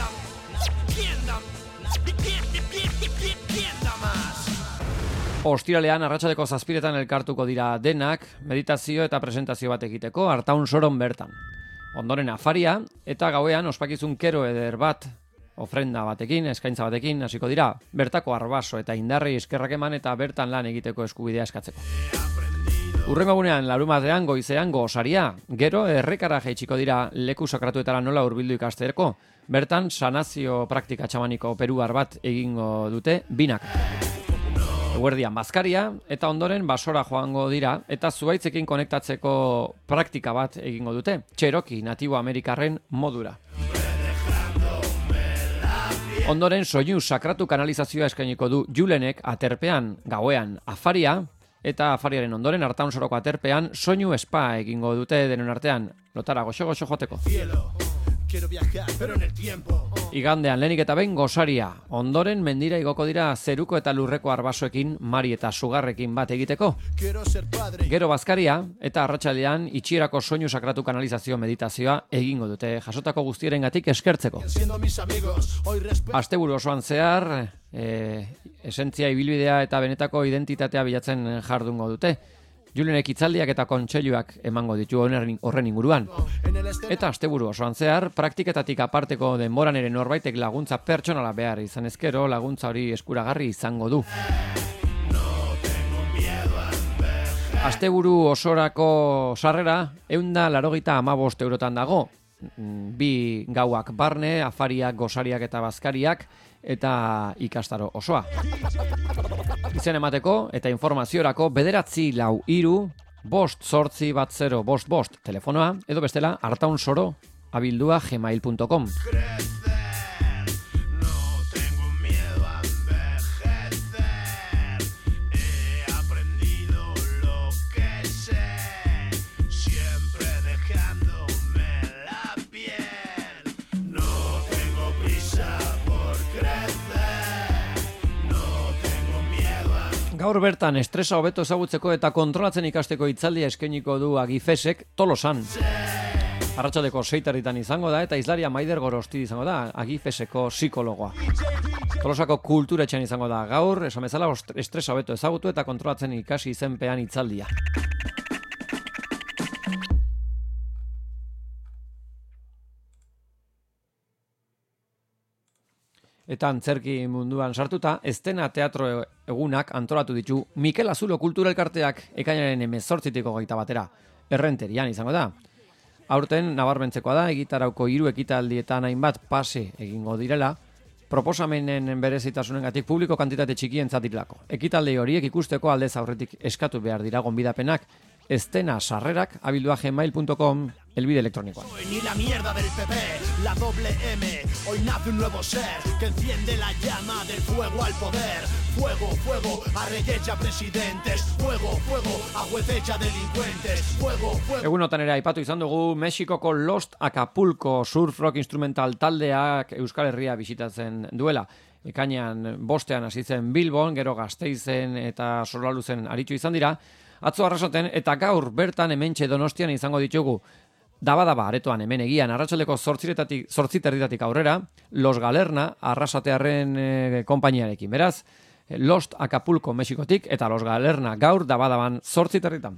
Ostiralean arratsaldeko zazpiretan elkartuko dira denak, meditazio eta presentazio bat egiteko Artaun Soron bertan. Ondoren afaria eta gauean ospakizun kero eder bat, ofrenda batekin, eskaintza batekin, hasiko dira, bertako arbaso eta indarrei eskerrak eman eta bertan lan egiteko eskubidea eskatzeko. Urrengo egunean, larunbatean goizean gozaria, gero errekara jaitsiko dira leku sakratuetara nola hurbildu ikasterako, bertan sanazio praktika txamaniko peruar bat egingo dute binak. Eguerdian bazkaria eta ondoren basora joango dira eta zuaitzekin konektatzeko praktika bat egingo dute, Cherokee natibo amerikarren modura. Ondoren soinu sakratu kanalizazioa eskainiko du Julenek aterpean gauean afaria, eta afariaren ondoren Artaun Soroko aterpean soinu spa egingo dute denon artean, lotara goxo-goxo joteko. Igandean lehenik eta behin gozaria, ondoren mendira igoko dira zeruko eta lurreko arbasoekin, mari eta sugarrekin bat egiteko. Gero bazkaria eta arratsaldean itxierako soinu sakratu kanalizazio meditazioa egingo dute, jasotako guztierengatik eskertzeko. Asteburu osoan zehar, e, esentzia ibilbidea eta benetako identitatea bilatzen jardungo dute. Julenek hitzaldiak eta kontseiluak emango ditu horren inguruan. Eta asteburu osoan zehar, praktiketatik aparteko denboran ere norbaitek laguntza pertsonala behar izan ezkero, laguntza hori eskuragarri izango du. Asteburu osorako sarrera, ehun eta laurogeita hamabost eurotan dago. Bi gauak barne, afariak, gozariak eta bazkariak, eta ikastaro osoa. Izen emateko eta informaziorako bederatzi lau hiru, bost zortzi bat zero bost bost telefonoa, edo bestela Artaun Soro abildua gmail punto com. Gaur bertan estresa hobeto ezagutzeko eta kontrolatzen ikasteko hitzaldia eskainiko du Agifesek Tolosan. Arratsaldeko seitaritan izango da eta hizlaria Maider Gorosti izango da, Agifeseko psikologoa. Tolosako kulturetxean izango da gaur, esan bezala estresa hobeto ezagutu eta kontrolatzen ikasi izenpean hitzaldia. Eta antzerki munduan sartuta, Estena Teatro egunak antolatu ditu Mikel Azulo Kultura Elkarteak ekainaren hemezortzitik hogeita batera. Errenterian izango da. Aurten nabarmentzekoa da, egitarauko hiru ekitaldietan hainbat pase egingo direla, proposamenen berezitasunengatik publiko kantitate txikientzat direlako. Ekitaldi horiek ikusteko aldez aurretik eskatu behar dira gonbidapenak, Estena sarrerak abildua gmail punto com elbide elektronikoa. Ni la mierda del P P, la doble M, hoy nace un nuevo ser que enciende la llama del fuego al poder. Fuego, fuego, a reyes y a presidentes. Fuego, fuego, a jueces y a delincuentes. Fuego, fuego. Egunotan ere aipatu izan dugu Mexikoko Lost Acapulco surf rock instrumental taldeak Euskal Herria bisitatzen duela. Ekainean bostean hasi zen Bilbon, gero Gasteizen eta Sorlaluzen aritu izan dira. Atzo arrasaten eta gaur bertan hementxe Donostian izango ditugu. Daba-daba aretoan hemen egian, arratsaldeko zortziterditatik aurrera, Los Galerna arrasatearren e, konpainiarekin. Beraz, Lost Acapulco Mexikotik eta Los Galerna gaur daba-daban zortziterditan.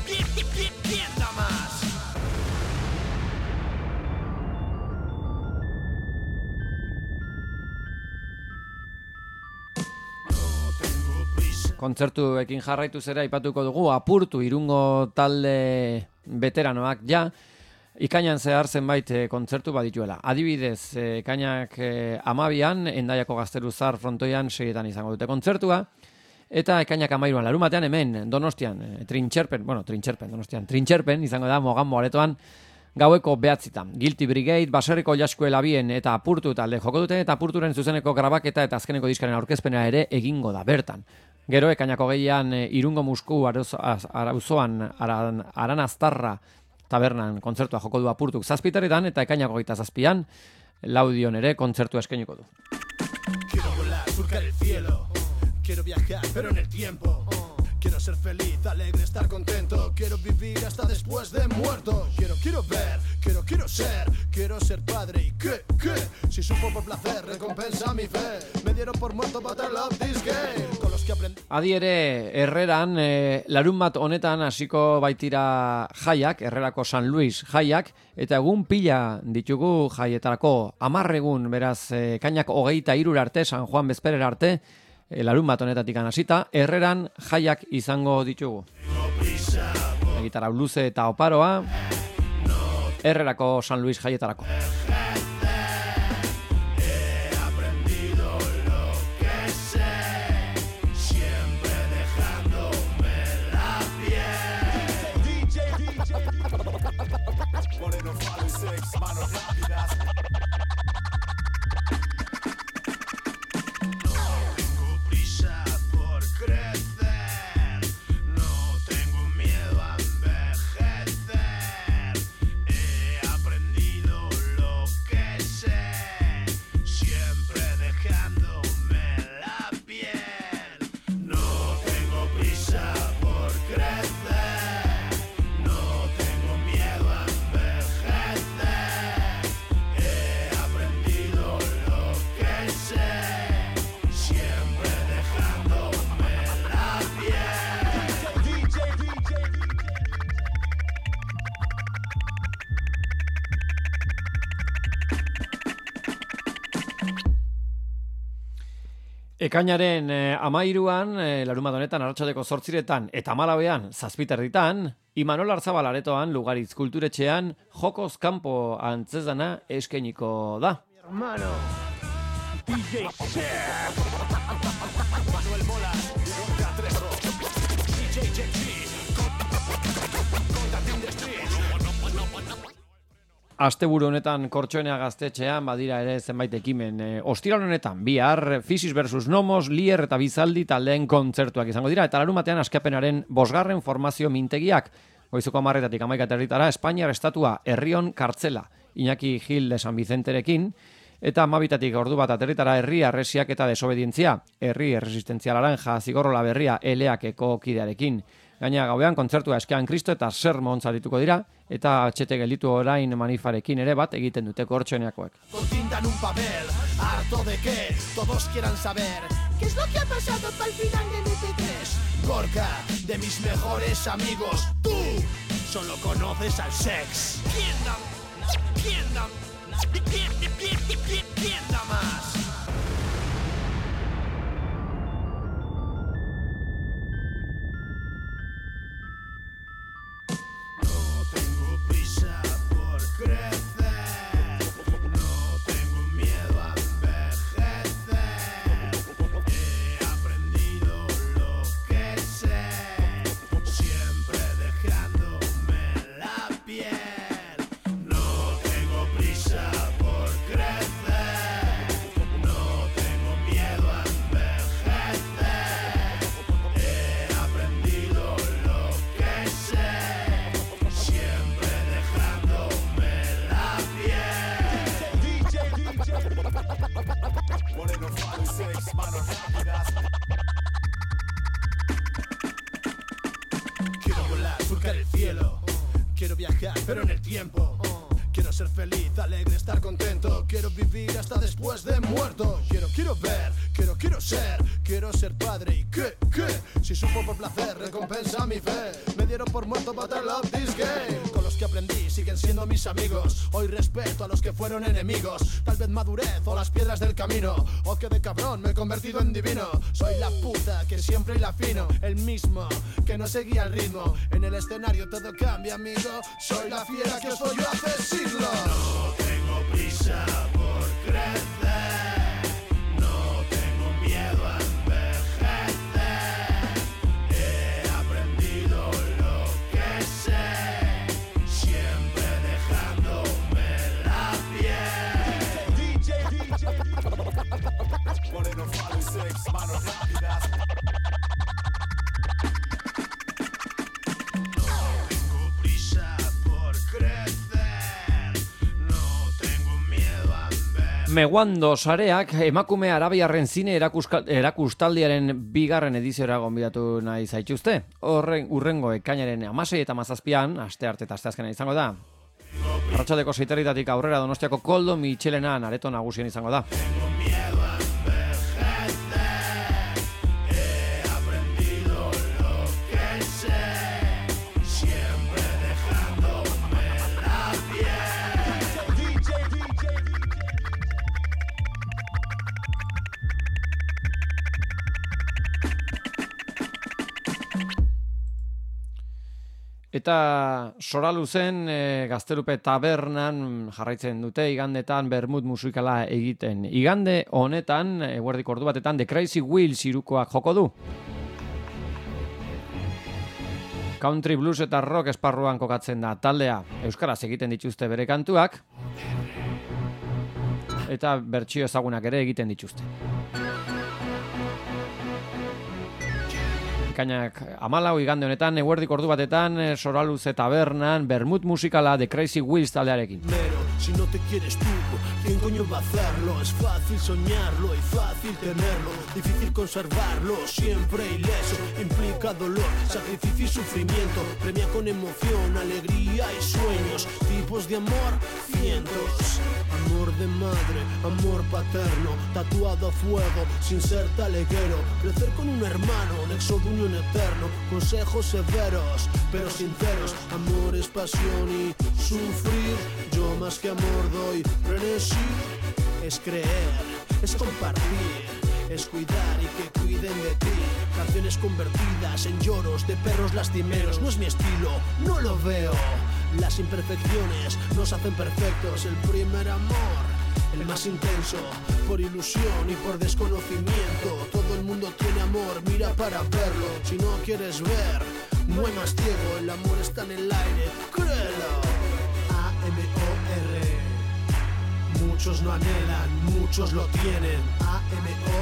Kontzertuekin jarraitu zera aipatuko dugu, Apurtu Irungo talde veteranoak ja, ikainan zehar zenbait e, kontzertu badituela. Adibidez, e, ikainak e, amabian, Endaiako Gazteluzar frontoian seietan izango dute kontzertua, eta ikainak amairuan larumatean hemen, Donostian, e, Trintxerpen, bueno, Trintxerpen, Donostian, Trintxerpen izango da Mogambo aretoan, gaueko behatzitan. Guilty Brigade, Baserriko Jaskuela bien eta Apurtu talde joko dute, eta Apurturen zuzeneko grabaketa eta azkeneko diskaren aurkezpena ere egingo da bertan. Gero, ekainako gehian Irungo Musku arauzoan aran, Aranaztarra tabernan kontzertua joko du Apurtuk zazpiterritan, eta ekainako geita zazpian Laudion ere kontzertua eskainiko du. Quiero volar, surcar el cielo. Quiero viajar, pero en el tiempo. Quiero ser feliz, alegre, estar contento. Quiero vivir hasta después de muerto. Quiero, quiero ver, quiero, quiero ser. Quiero ser padre y qué, qué. Si supo por placer, recompensa mi fe. Me dieron por muerto, but I love this game. Con los que aprendí. Adi ere, Herreran, e, larun bat honetan hasiko baitira jaiak, Herrerako San Luis jaiak, eta egun pila ditugu jaietarako amarregun, beraz, e, kainak hogeita irur arte, San Juan bezperera arte, e, larun bat honetatik hasita, Herreran jaiak izango ditugu. Gitarra luze eta oparoa, Herrerako San Luis jaietarako. Ekainaren eh, amairuan, eh, larumat honetan, arratsaldeko zortziretan, eta malauean, zazpiterditan, Imanol Arzabal aretoan, Lugaritz Kulturetxean, jokoz kanpo antzezana eskainiko da. Hermano, D J Chef, Manuel Mola, Ronca Trejo, D J Jeffy, Contact Industries. Asteburu honetan Kortxoenea Gaztetxean badira ere zenbait ekimen. E, Ostiral honetan bihar Fisis versus Nomos, Lier eta Bizaldi taldeen kontzertuak izango dira, eta larumatean askapenaren bosgarren formazio mintegiak. Goizuko hamarretatik hamaika territara Espainiar estatua Herrion Kartzela, Iñaki Gil de San Vicenterekin, eta hamabitatik ordu bat aterritara Herri Arresiak eta Desobedientzia, Herri Erresistentzia Laranja, Zigorrola Berria, Eleakeko kidearekin. Gaina gauean kontzertua Eskean Kristo eta Sermon zarituko dira, eta H T gelditu orain manifarekin ere bat egiten dute Kortxoeneakoek. Pintan un papel, harto de que todos quieran saber qué es lo que ha pasado hasta el final de M P tres. Gorka, de mis mejores amigos, tú solo conoces al sex. ¿Quién da? ¿Quién da? ¿Quién, quién, quién, quién da más? Quiero volar, surcar el cielo. Quiero viajar, pero en el tiempo. Quiero ser feliz, alegre, estar contento. Quiero vivir hasta después de muerto. Quiero, quiero ver, quiero, quiero ser. Quiero ser padre y qué, qué. Si supo por placer, recompensa mi fe. Me dieron por muerto, but I love this game. Con los que aprendí siguen siendo mis amigos. Hoy respeto a los que fueron enemigos. Tal vez madurez o las piedras del camino. O que de cabrón me he convertido en divino. Soy la puta que siempre la afino. El mismo que no seguía el ritmo. En el escenario todo cambia, amigo. Soy la fiera que os folló hace siglos. No tengo prisa por crecer, no tengo miedo a envejecer. He aprendido lo que sé, siempre dejándome la piel. D J, D J, Moreno Falo y Sex, manos rápidas. No tengo prisa por crecer. Meguando sareak emakume arabiarren zine erakustaldiaren bigarren ediziora gonbidatu nahi zaituzte. Horren urrengo ekainaren hamasei eta hamazazpian, astearte eta asteazkena izango da. Arratsaldeko seiterritatik aurrera Donostiako Koldo Michelenan areto nagusien izango da. Eta Soraluzen e, Gaztelupe tabernan jarraitzen dute igandetan bermut musikala egiten. Igande honetan, eguerdik ordu batetan, The Crazy Wheels irukoak joko du. Country blues eta rock esparruan kokatzen da taldea. Euskaraz egiten dituzte bere kantuak. Eta bertsio ezagunak ere egiten dituzte. Ekainak amalau igande honetan, eguerdik ordu batetan, Soraluze tabernan, bermut musikala The Crazy Wheels taldearekin. Si no te quieres tú, ¿quién coño va a hacerlo? Es fácil soñarlo y fácil tenerlo. Difícil conservarlo, siempre ileso. Implica dolor, sacrificio y sufrimiento. Premia con emoción, alegría y sueños. Tipos de amor, cientos. Amor de madre, amor paterno. Tatuado a fuego, sin ser taleguero. Crecer con un hermano, nexo de unión eterno. Consejos severos, pero sinceros. Amor es pasión y sufrir. Yo más que amor doy, frenesí. Es creer, es compartir, es cuidar y que cuiden de ti. Canciones convertidas en lloros de perros lastimeros. No es mi estilo, no lo veo. Las imperfecciones nos hacen perfectos. El primer amor, el más intenso, por ilusión y por desconocimiento. Todo el mundo tiene amor, mira para verlo. Si no quieres ver, no hay más ciego. El amor está en el aire, créelo. A M O R. Muchos lo anhelan, muchos lo tienen. A M O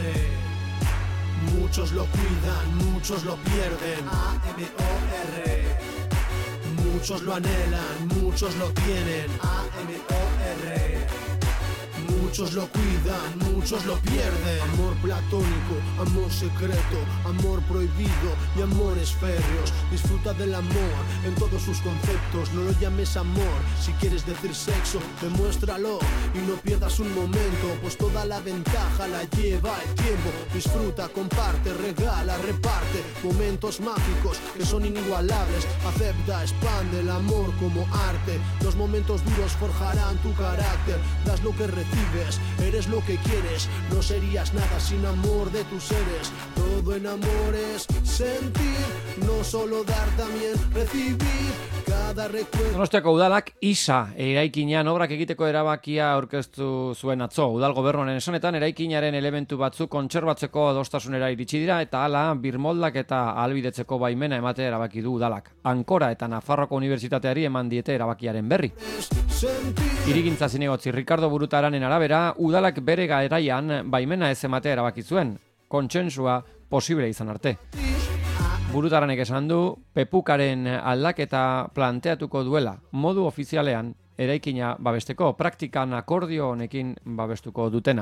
R. Muchos lo cuidan, muchos lo pierden. A M O R. Muchos lo anhelan, muchos lo tienen. A M O R. Muchos lo cuidan, muchos lo pierden. Amor platónico, amor secreto, amor prohibido y amores férreos. Disfruta del amor en todos sus conceptos. No lo llames amor, si quieres decir sexo, demuéstralo y no pierdas un momento, pues toda la ventaja la lleva el tiempo. Disfruta, comparte, regala, reparte momentos mágicos que son inigualables. Acepta, expande el amor como arte. Los momentos duros forjarán tu carácter. Das lo que recibes, eres lo que quieres. No serías nada sin amor de tus seres. Todo en amor es sentir, no solo dar, también recibir. Cada recuerdo. Donostiako udalak isa eraikinean obrak egiteko erabakia aurkeztu zuen atzo. Udal gobernuaren esanetan eraikinaren elementu batzuk kontserbatzeko adostasunera iritsi dira eta hala birmoldak eta ahalbidetzeko baimena ematea erabaki du udalak. Ankora eta Nafarroko Unibertsitateari eman diete erabakiaren berri. Hirigintza zinegotzi Ricardo Burutaranen arabera, udalak bere garaian baimena ez ematea erabaki zuen, kontsentsua posible izan arte. Burutaranek esan du, pepukaren aldaketa planteatuko duela, modu ofizialean eraikina babesteko, praktikan akordio honekin babestuko dutena.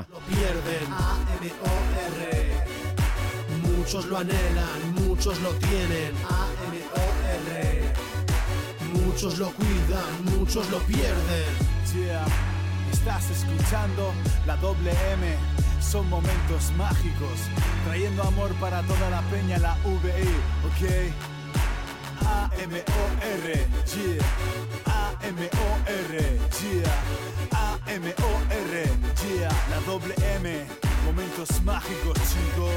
Muchos lo anhelan, muchos lo tienen. A M O R. muchos lo cuidan, muchos lo pierden. Yeah, estás escuchando la doble M, son momentos mágicos, trayendo amor para toda la peña, la V I, ok. A M O R, yeah, A M O R, yeah, A M O R, yeah, la doble M, momentos mágicos, chico.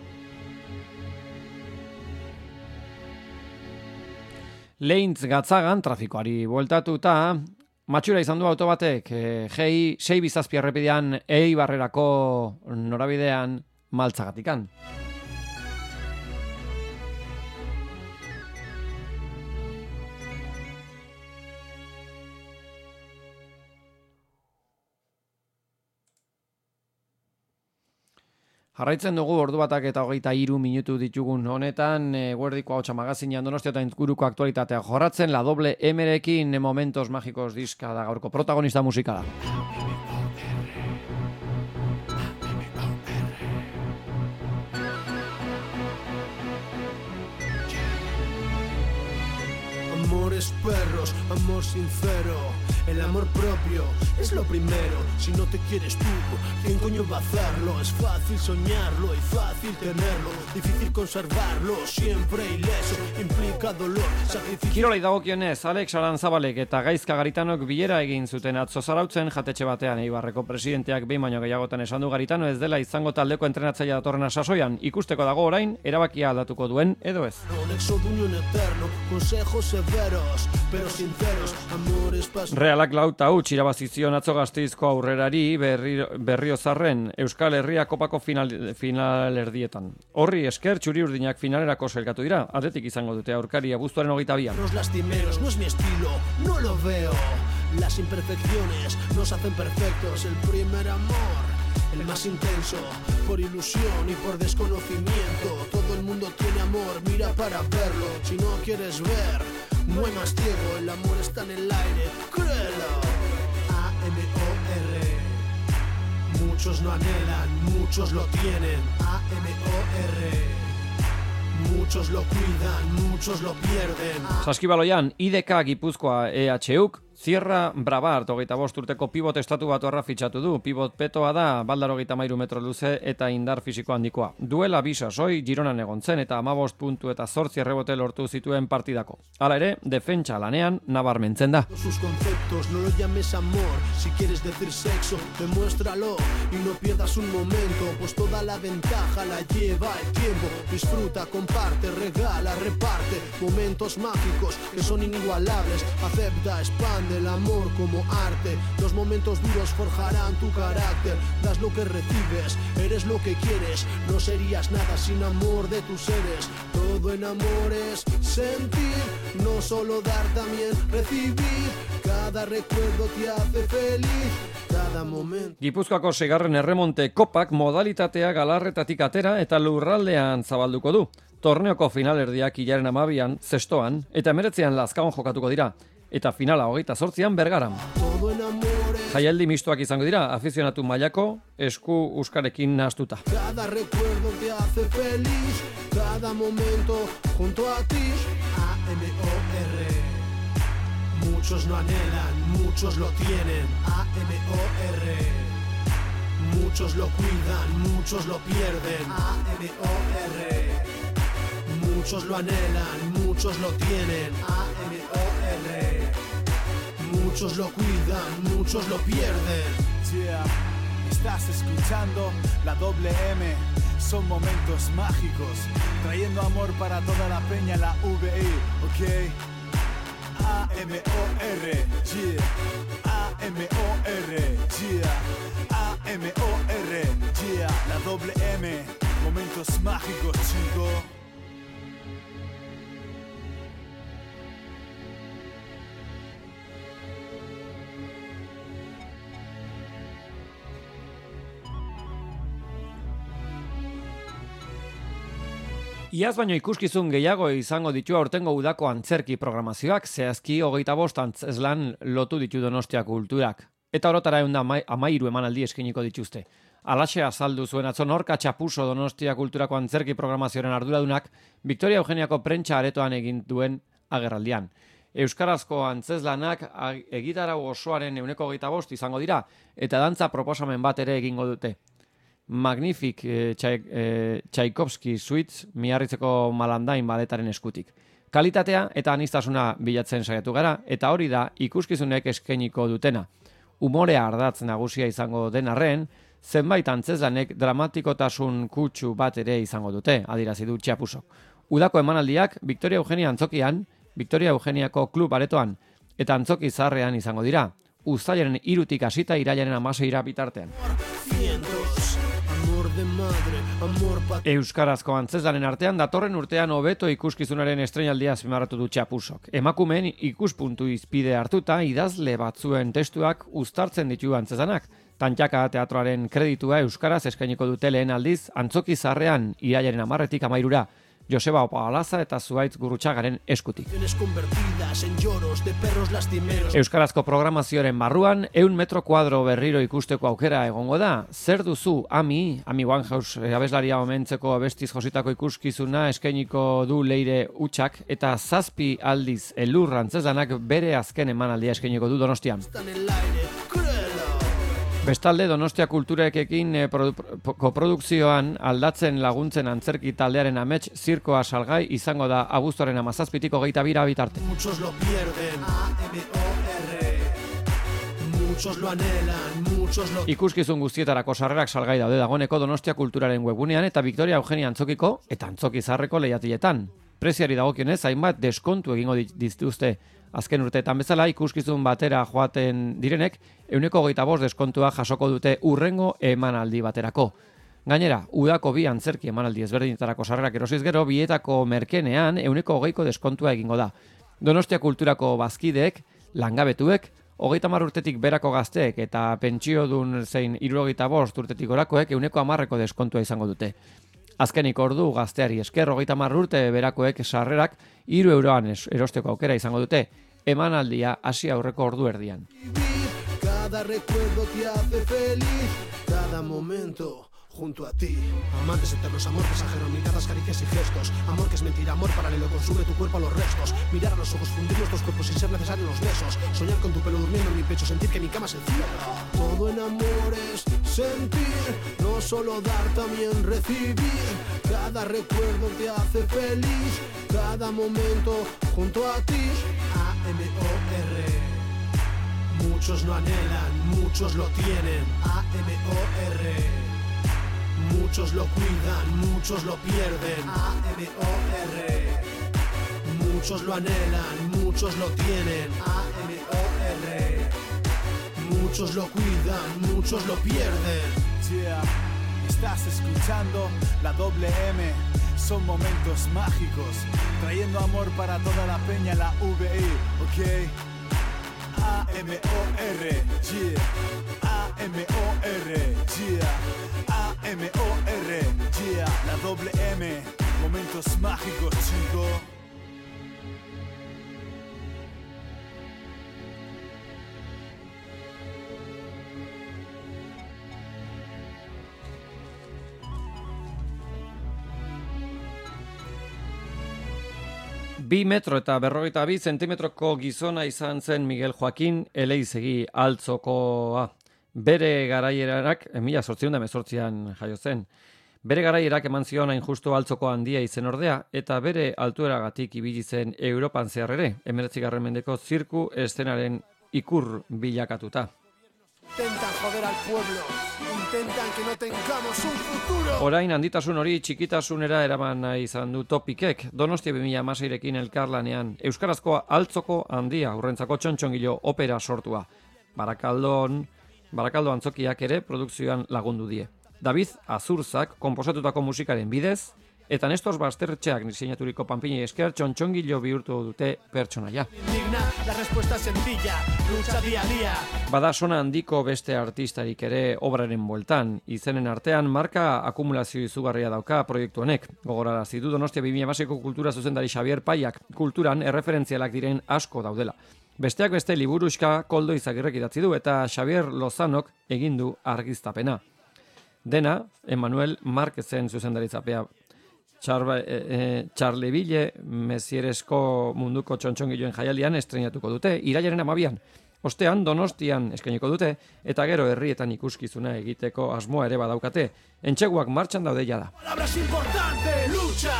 Leintz Gatzagan trafikoari bueltatuta, matxura izan du auto batek, e, G I sei bizazpi errepidean Eibarrerako norabidean Maltzagatikan. Jarraitzen dugu ordu batak eta hogeita hiru minutu ditugun honetan, Eguerdiko Ahotsa magazinean Donostia eta inguruko aktualitatea jorratzen, la doble M-rekin Momentos Mágicos diska da gaurko protagonista musikala. Amores perros, amor sincero. El amor propio es lo primero. Si no te quieres tú, ¿quién coño va a hacerlo? Es fácil soñarlo y fácil tenerlo, difícil conservarlo, siempre ileso, implica dolor, sacrificio. Kirolei dagokionez, Alex Aranzabalek eta Gaizka Garitanok bilera egin zuten atzo Zarautzen jatetxe batean. Eibarreko presidenteak behin baino gehiagotan esan du Garitano ez dela izango taldeko entrenatzailea datorrena sasoian. Ikusteko dago orain, erabakia aldatuko duen edo ez. Nexo de unión eterno, consejos severos, pero sinceros, amores pas... Realak lauta huts irabazizion atzo Gasteizko aurrerari berri, berriozarren Euskal Herria kopako final, final erdietan. Horri esker txuri urdinak finalerako sailkatu dira, atletik izango dute aurkari abuztuaren hogeita bian. Los lastimeros no es mi estilo, no lo veo. Las imperfecciones nos hacen perfectos. El primer amor, el más intenso, por ilusión y por desconocimiento. Todo el mundo tiene amor, mira para verlo. Si no quieres ver, no hay más ciego, el amor está en el aire, créelo. A M O R. Muchos lo anhelan, muchos lo tienen. A M O R. Muchos lo cuidan, muchos lo pierden. Saskibaloian, I D K Gipuzkoa E H Uk Sierra Brabart, hogeita bost urteko pibot estatu batorra fitxatu du. Pibot petoa da, baldar hogeita mairu metro luze eta indar fisiko handikoa. Duela bisa soi, Gironan egon zen eta amabost puntu eta zortzi errebote lortu zituen partidako. Hala ere, defentsa lanean nabarmentzen da. Sus conceptos, no lo llames amor, si quieres decir sexo, demuéstralo y no pierdas un momento, pues toda la ventaja la lleva el tiempo. Disfruta, comparte, regala, reparte, momentos mágicos que son inigualables, acepta, expande del amor como arte. Los momentos duros forjarán tu carácter. Das lo que recibes, eres lo que quieres. No serías nada sin amor de tus seres. Todo en amor es sentir, no solo dar, también recibir. Cada recuerdo te hace feliz, cada momento. Gipuzkoako seigarren erremonte kopak modalitatea galarretatik atera eta lurraldean zabalduko du. Torneoko finalerdiak hilaren amabian, zestoan, eta emeretzean Lazkaon jokatuko dira. Eta finala hogeita zortzian Bergaran. Jaialdi mistoak izango dira, afizionatu mailako, esku uskarekin nahastuta. Cada recuerdo te hace feliz, cada momento junto a ti. A M O R. Muchos lo anhelan, muchos lo tienen. A M O R. Muchos lo cuidan, muchos lo pierden. A M O R. Muchos lo anhelan, muchos lo tienen. A M O R. Muchos lo cuidan, muchos lo pierden. Yeah, estás escuchando la doble M, son momentos mágicos, trayendo amor para toda la peña, la V I, ok. A M O R, yeah. A M O R, yeah. A M O R, yeah. La doble M, momentos mágicos, chico. Iaz baino ikuskizun gehiago izango ditu aurtengo udako antzerki programazioak, zehazki hogeita bost antzeslan lotu ditu Donostia kulturak. Eta orotara egun da amairu emanaldi eskiniko dituzte. Alaxe azaldu zuen atzo Norka Txapuso Donostia kulturako antzerki programazioaren arduradunak, Victoria Eugeniako prentsa aretoan egin duen agerraldian. Euskarazko antzezlanak egitarau osoaren ehuneko hogeita bost izango dira, eta dantza proposamen bat ere egingo dute. Magnific eh, eh, Tchaikovsky Suites Miarritzeko Malandain baletaren eskutik. Kalitatea eta aniztasuna bilatzen saiatu gara, eta hori da ikuskizunek eskainiko dutena. Umorea ardatz nagusia izango den arren, zenbait antzezlanek dramatikotasun kutsu bat ere izango dute, adirazi du Txapusok. Udako emanaldiak Victoria Eugenia antzokian, Victoria Eugeniako klub aretoan, eta antzoki zaharrean izango dira. Uztailaren hirutik hasita irailaren hamaseira bitartean. Euskarazko antzezlanen artean datorren urtean hobeto ikuskizunaren estreinaldia azpimarratu du Txapusok. Emakumeen ikuspuntu izpide hartuta idazle batzuen testuak uztartzen ditu antzezlanak. Tantxaka teatroaren kreditua euskaraz eskainiko dute lehen aldiz antzoki zaharrean irailaren hamarretik hamairura. Joseba Opalaza eta Zuaitz Gurrutxagaren eskutik. Euskarazko programazioaren barruan, ehun metro kuadro berriro ikusteko aukera egongo da. Zer duzu, Ami, Ami Winehouse abeslaria omentzeko abestiz jositako ikuskizuna eskainiko du Leire Utxak, eta zazpi aldiz elur antzezlanak bere azken emanaldia eskainiko du Donostian. Bestalde, Donostia Kulturekekin eh, koprodukzioan aldatzen laguntzen antzerki taldearen amets zirkoa salgai izango da abuztuaren hamazazpitik hogeita bira bitarte. Muchos lo pierden, A M O R, muchos lo anhelan, muchos lo... Ikuskizun guztietarako sarrerak salgai daude dagoeneko Donostia Kulturaren webgunean eta Victoria Eugenia antzokiko eta antzoki zaharreko lehiatiletan. Preziari dagokionez, hainbat deskontu egingo dituzte. Azken urteetan bezala ikuskizun batera joaten direnek, ehuneko hogeita bost deskontua jasoko dute urrengo emanaldi baterako. Gainera, udako bi antzerki emanaldi ezberdinetarako sarrerak erosiz gero, bietako merkenean ehuneko hogeiko deskontua egingo da. Donostia Kulturako bazkideek, langabetuek, hogeita hamar urtetik berako gazteek eta pentsiodun zein hirurogeita bost urtetik gorakoek ehuneko hamarreko deskontua izango dute. Azkenik ordu gazteari esker hogeita hamar urte berakoek sarrerak hiru euroan erosteko aukera izango dute, emanaldia hasi aurreko ordu erdian. Cada recuerdo te hace feliz, cada momento junto a ti. Amantes eternos, amor pasajero, miradas, caricias y gestos. Amor que es mentira, amor paralelo, consume tu cuerpo a los restos. Mirar a los ojos, fundir nuestros cuerpos sin ser necesario los besos. Soñar con tu pelo durmiendo en mi pecho, sentir que mi cama se encierra. Todo en amor es sentir, no solo dar, también recibir. Cada recuerdo te hace feliz, cada momento junto a ti. A M O R. Muchos lo anhelan, muchos lo tienen. A M O R. Muchos lo cuidan, muchos lo pierden. A M O R. Muchos lo anhelan, muchos lo tienen. A M O R. Muchos lo cuidan, muchos lo pierden. Yeah. Estás escuchando la doble M. Son momentos mágicos, trayendo amor para toda la peña, la V I, ¿ok? A M O R, yeah. A M O R, yeah. A M O R, yeah. La doble M, momentos mágicos, chico. Bi metro eta berrogeita bi zentimetroko gizona izan zen Miguel Joaquin Eleizegi Altzokoa. Bere garaierak, mila zortziehun eta hemezortzian jaio zen. Bere garaierak eman zion hain justu Altzoko handia izen ordea, eta bere altueragatik ibili zen Europan zehar ere, hemeretzigarren mendeko zirku eszenaren ikur bilakatuta. Intentan joder al pueblo, intentan que no tengamos un futuro. Orain handitasun hori txikitasunera eraman nahi izan du Topikek, Donostia bi mila hamaseirekin elkarlanean, euskarazko Altzoko handia, urrentzako txontxongilo opera sortua. Barakaldon, Barakaldo antzokiak ere produkzioan lagundu die. David Azurzak konposatutako musikaren bidez, eta Nestor Bastertxeak diseinaturiko panpinei esker txontxongilo bihurtu dute pertsonaia. Indigna, la respuesta sencilla, lucha día a día. Bada sona handiko beste artistarik ere obraren bueltan, izenen artean marka akumulazio izugarria dauka proiektu honek. Gogorarazi du Donostia bi mila hamaseiko kultura zuzendari Xabier Paiak kulturan erreferentzialak diren asko daudela. Besteak beste liburuxka Koldo Izagirrek idatzi du eta Xabier Lozanok egin du argiztapena. Dena, Emmanuel Marquezen zuzendaritzapea. Txarlebile Mesieresko munduko txontxongiloen jaialdian estrenatuko dute, irailaren hamabian. Ostean Donostian eskainiko dute, eta gero herrietan ikuskizuna egiteko asmoa ere badaukate. Entxeguak martxan daude jada. Palabras importante, lucha.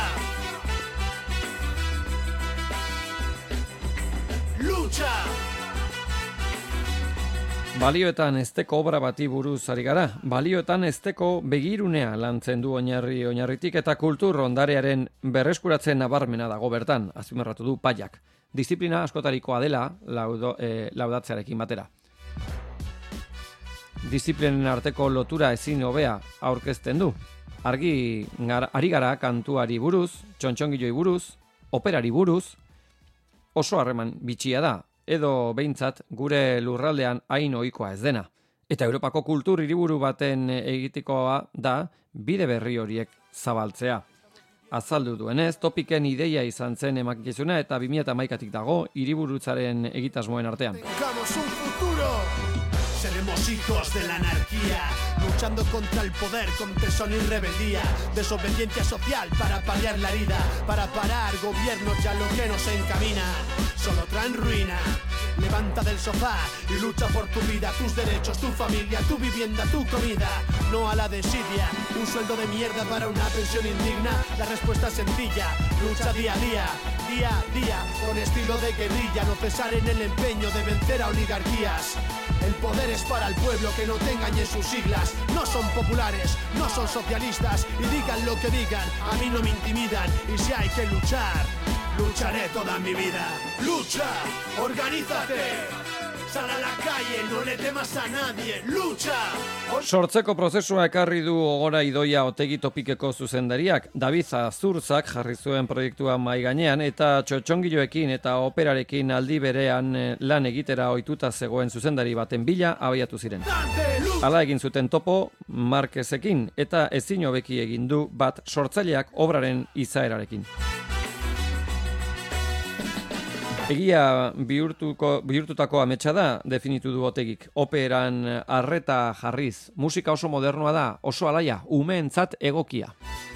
Lucha. Balioetan ezteko obra bati buruz ari gara. Balioetan ezteko begirunea lantzen du oinarri oinarritik eta kultur ondarearen berreskuratzen nabarmena dago bertan, azpimarratu du Paiak. Disiplina askotarikoa dela laudo, eh, laudatzearekin batera. Disiplinen arteko lotura ezin hobea aurkezten du. Argi gara, ari gara kantuari buruz, txontxongiloi buruz, operari buruz, oso harreman bitxia da, edo behintzat gure lurraldean hain ohikoa ez dena. Eta Europako kultur hiriburu baten egitikoa da bide berri horiek zabaltzea. Azaldu duenez, Topiken ideia izan zen emakizuna eta bi mila hamaikatik dago hiriburutzaren egitasmoen artean. Tengamos un futuro. Seremos hijos de la anarquía, luchando contra el poder con tesón y rebeldía, desobediencia social para paliar la herida, para parar gobiernos ya lo que nos encamina, solo traen ruina. Levanta del sofá y lucha por tu vida, tus derechos, tu familia, tu vivienda, tu comida. No a la desidia, un sueldo de mierda para una pensión indigna. La respuesta es sencilla, lucha día a día, día a día, con estilo de guerrilla, no cesar en el empeño de vencer a oligarquías. El poder es para el pueblo, que no te engañen sus siglas. No son populares, no son socialistas, y digan lo que digan, a mí no me intimidan. Y si hay que luchar, lucharé toda mi vida. ¡Lucha! ¡Organízate! Sal a la calle, no le temas a nadie. ¡Lucha! Sortzeko prozesua ekarri du Gogora Idoia Otegi Topikeko zuzendariak. David Azurzak jarri zuen proiektua mai gainean eta txotxongiloekin eta operarekin aldi berean lan egitera ohituta zegoen zuzendari baten bila abiatu ziren. Hala egin zuten topo Markezekin eta ezin hobeki egin du bat sortzaileak obraren izaerarekin. Egia bihurtuko, bihurtutako ametsa da, definitu du Otegik. Operan arreta jarriz. Musika oso modernoa da, oso alaia, umeentzat egokia.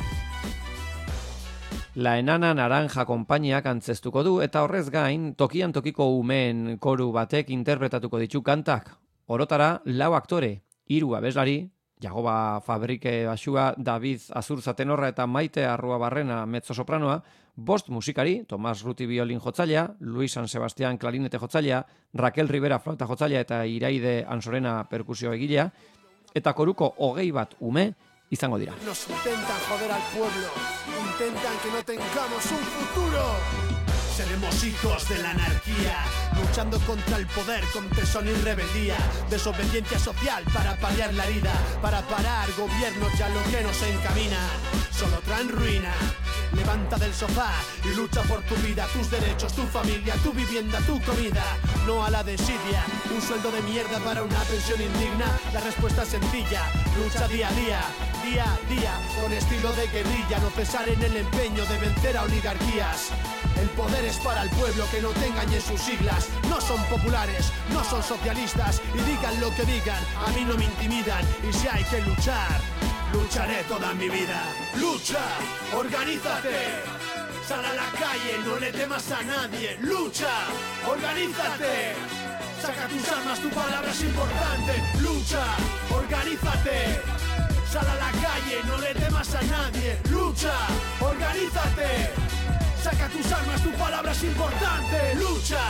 La Enana Naranja konpainiak antzestuko du eta horrez gain tokian tokiko umeen koru batek interpretatuko ditu kantak. Orotara lau aktore, hiru abeslari, Jagoba Fabrike Basua, David Azurza tenorra eta Maite Arrua Barrena mezzosopranoa, bost musikari, Tomas Ruti biolin jotzailea, Luis San Sebastián klarinete jotzailea, Raquel Rivera flauta jotzailea eta Iraide Ansorena perkusio egilea, eta koruko hogei bat ume izango dira. Nos intentan joder al pueblo, intentan que no tengamos un futuro. Seremos hijos de la anarquía, luchando contra el poder con tesón y rebeldía, desobediencia social para paliar la herida, para parar gobiernos ya lo que nos encamina, solo traen ruina. Levanta del sofá y lucha por tu vida, tus derechos, tu familia, tu vivienda, tu comida. No a la desidia, un sueldo de mierda para una pensión indigna. La respuesta es sencilla, lucha día a día, día a día, con estilo de guerrilla, no cesar en el empeño de vencer a oligarquías. El poder es para el pueblo, que no te engañen sus siglas. No son populares, no son socialistas, y digan lo que digan, a mí no me intimidan. Y si hay que luchar, lucharé toda mi vida. ¡Lucha! ¡Organízate! Sal a la calle, no le temas a nadie. ¡Lucha! ¡Organízate! Saca tus armas, tu palabra es importante. ¡Lucha! ¡Organízate! Sal a la calle, no le temas a nadie. ¡Lucha! ¡Organízate! Saca tus armas, tu palabra es importante. ¡Lucha!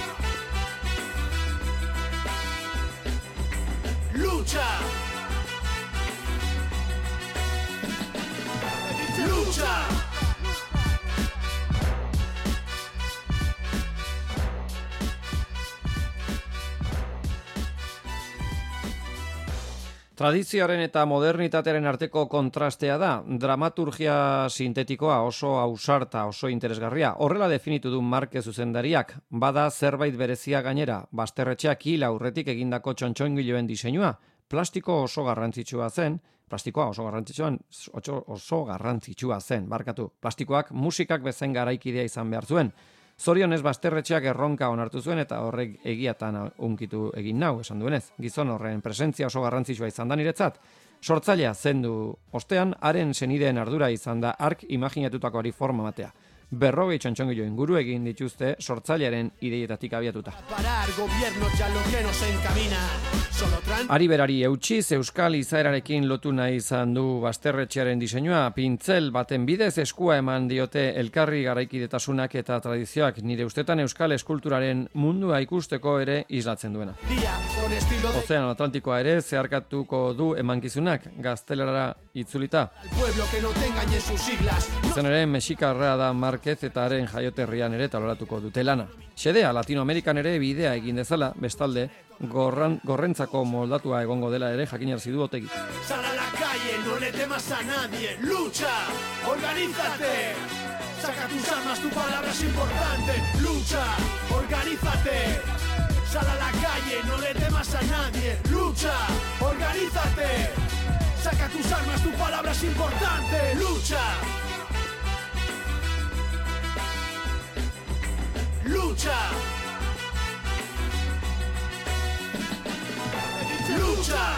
¡Lucha! ¡Lucha! Tradizioaren eta modernitatearen arteko kontrastea da, dramaturgia sintetikoa oso ausarta, oso interesgarria. Horrela definitu du Marke zuzendariak, bada zerbait berezia gainera, bazterretxeak hil aurretik egindako txontxongiloen diseinua, plastiko oso garrantzitsua zen, plastikoa oso garrantzitsua, oso, oso garrantzitsua zen, barkatu. Plastikoak musikak bezen garaikidea izan behar zuen. Zorionez bazterretxeak erronka onartu zuen eta horrek egiatan unkitu egin nau, esan duenez. Gizon horren presentzia oso garrantzitsua izan da niretzat. Sortzailea zendu ostean, haren senideen ardura izan da ark imaginatutakoari forma matea. Berrogei txontxongilo inguru egin dituzte sortzailearen ideietatik abiatuta. Ari berari eutxiz, euskal izaerarekin lotu nahi izan du bazterretxearen diseinua, pintzel baten bidez eskua eman diote elkarri garaikidetasunak eta tradizioak, nire ustetan euskal eskulturaren mundua ikusteko ere islatzen duena. Ozeano Atlantikoa ere zeharkatuko du emankizunak, gaztelerara itzulita. Izan ere, mexikarra da Marquez eta haren jaioterrian ere taloratuko dute lana. Xedea, Latinoamerikan ere bidea egin dezala, bestalde, gorran, gorrentzako moldatua egongo dela ere jakinarzi du Otegi. Sal a la calle, no le temas a nadie, lucha, organízate, saca tus armas, tu palabra es importante, lucha, organízate, sal a la calle, no le temas a nadie, lucha, organízate, saca tus armas, tu palabra es importante, lucha. Lucha. Lucha.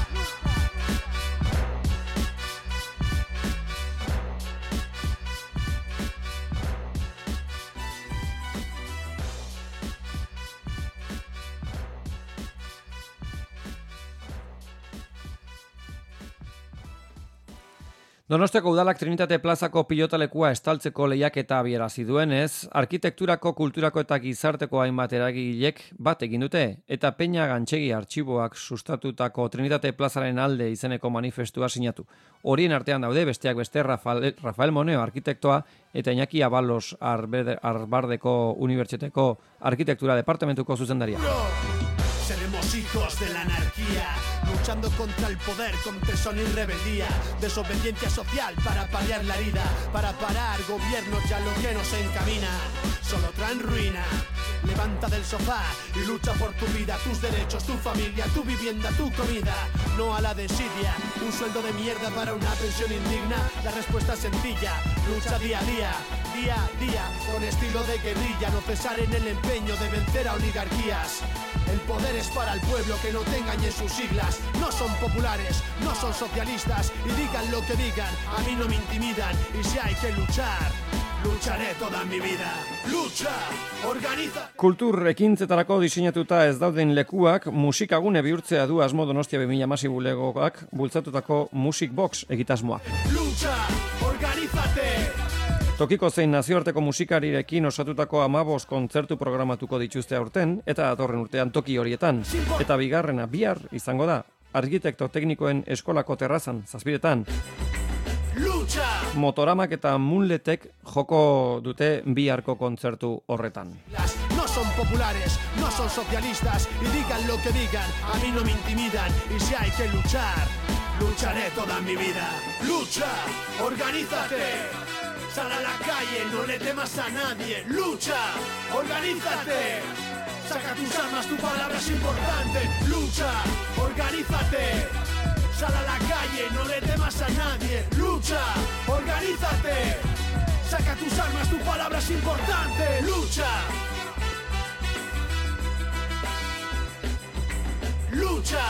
Donostiako udalak Trinitate plazako pilotalekua estaltzeko lehiaketa abiarazi duenez, arkitekturako, kulturako eta gizarteko hainbat eragilek bat egin dute, eta Peña Gantxegi artxiboak sustatutako Trinitate plazaren alde izeneko manifestua sinatu. Horien artean daude besteak beste Rafael, Rafael Moneo arkitektoa eta Iñaki Abalos Arbardeko Unibertsitateko arkitektura departamentuko zuzendaria. Seremos hijos de la anarquía, luchando contra el poder con tesón y rebeldía, desobediencia social para paliar la herida, para parar gobiernos ya lo que nos encamina, solo traen ruina. Levanta del sofá y lucha por tu vida, tus derechos, tu familia, tu vivienda, tu comida. No a la desidia, un sueldo de mierda para una pensión indigna. La respuesta es sencilla, lucha día a día, día a día, con estilo de guerrilla, no cesar en el empeño de vencer a oligarquías. El poder es para el pueblo, que no te engañen sus siglas. No son populares, no son socialistas, y digan lo que digan, a mí no me intimidan. Y si hay que luchar, lucharé toda mi vida. Lucha, organiza. Kultur ekintzetarako diseinatuta ez dauden lekuak musikagune bihurtzea du asmo Donostia bi mila hamasei bulegoak bultzatutako Music Box egitasmoak. Lucha, organízate. Tokiko zein nazioarteko musikarirekin osatutako hamabost kontzertu programatuko dituzte aurten eta datorren urtean toki horietan. Eta bigarrena bihar izango da arkitekto teknikoen eskolako terrazan zazpiretan. Motoramak eta Moonletek joko dute biharko kontzertu horretan. No son populares, no son socialistas, y digan lo que digan, a mí no me intimidan, y si hay que luchar, lucharé toda mi vida. Lucha, organízate. Sal a la calle, no le temas a nadie, lucha, organízate, saca tus armas, tu palabra es importante, lucha, organízate, sal a la calle, no le temas a nadie, lucha, organízate, saca tus armas, tu palabra es importante, lucha, lucha,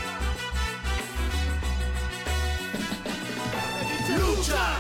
lucha.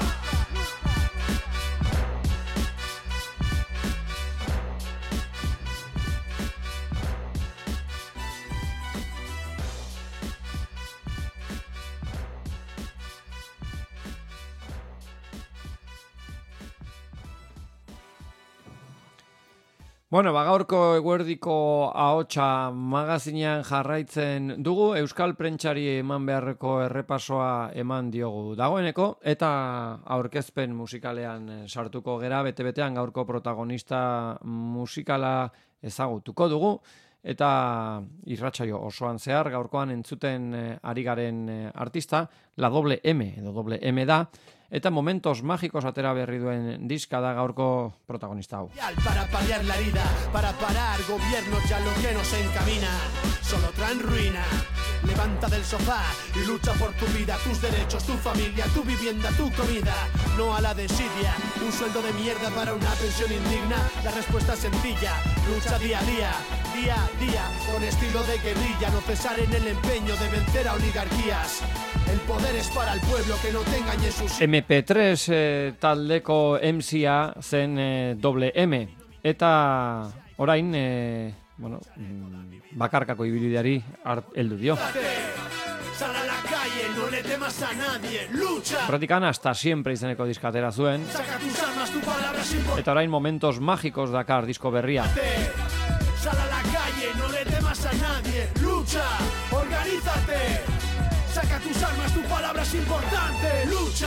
Bueno, bagaurko eguerdiko ahotsa magazinean jarraitzen dugu, Euskal Prentsari eman beharreko errepasoa eman diogu dagoeneko, eta aurkezpen musikalean sartuko gera, bete-betean gaurko protagonista musikala ezagutuko dugu, eta irratsaio osoan zehar gaurkoan entzuten ari garen artista, La Doble M, edo Doble M da, eta Momentos Mágicos atera berri duen diska da gaurko protagonista hau. Para paliar la herida, para parar gobiernos ya lo que nos encamina, solo traen ruina. Levanta del sofá y lucha por tu vida, tus derechos, tu familia, tu vivienda, tu comida. No a la desidia, un sueldo de mierda para una pensión indigna. La respuesta es sencilla, lucha día a día, día a día, con estilo de guerrilla, no cesar en el empeño de vencer a oligarquías. El poder es para el pueblo, que no te engañen sus... eme pe tres eh, taldeko em zea zen eh, doble eme, eta orain, eh, bueno, bakarkako ibilideari heldu dio. Sal a la calle, no le temas a nadie, lucha. Praktikan hasta siempre izeneko diskatera zuen, Saca tus armas, tu palabra es importante. eta orain momentos mágicos dakar disko berria. Sal a la calle, no le temas a nadie, lucha, organízate. Saca tus armas, tu palabra es importante, lucha.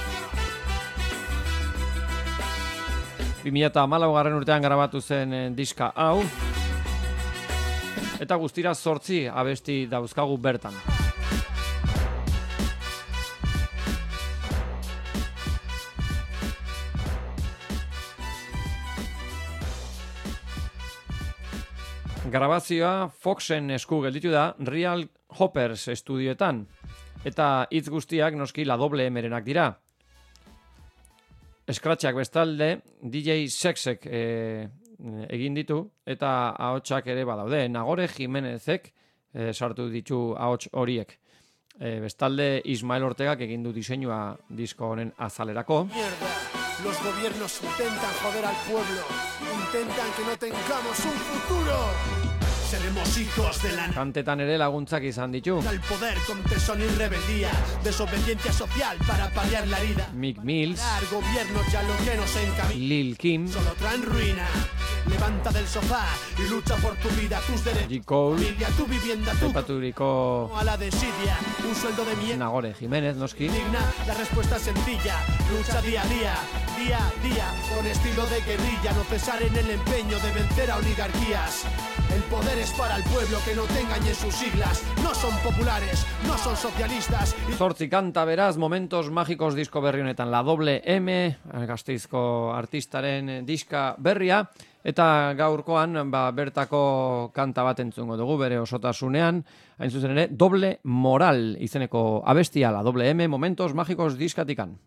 bi mila hamalaugarren urtean grabatu zen eh, diska hau, eta guztira zortzi abesti dauzkagu bertan. Grabazioa Foxen esku gelditu da Real Hoppers estudioetan, eta hitz guztiak noski la doble emerenak dira. Scratchak bestalde D J Sexek e, egin ditu, eta ahotsak ere badaude. Nagore Jimenezek e, sartu ditu ahots horiek. E, bestalde Ismael Ortegak egin du diseinua disko honen azalerako. Mierda, los gobiernos intentan joder al pueblo, intentan que no tengamos un futuro. Seremos hijos de la... Kantetan ere laguntzak izan ditu. Al poder con tesón y rebeldía, desobediencia social para paliar la herida. Mick Mills, El gobierno ya lo que nos encamina. Lil Kim, Solo traen ruina. Levanta del sofá y lucha por tu vida, tus derechos. J. Cole, Familia, tu vivienda, tu... aipaturiko A la desidia, un sueldo de mierda. Nagore Jimenez, noski. Digna, la respuesta es sencilla. Lucha día a día, día a día, con estilo de guerrilla, no cesar en el empeño de vencer a oligarquías. El poder es para el pueblo, que no te engañen sus siglas. No son populares, no son socialistas. Zortzi kanta beraz, momentos mágicos disko berri honetan, la doble M, Gasteizko artistaren diska berria, eta gaurkoan ba, bertako kanta bat entzungo dugu bere osotasunean, hain zuzen ere, doble moral izeneko abestia, la doble M, momentos mágicos diskatikan.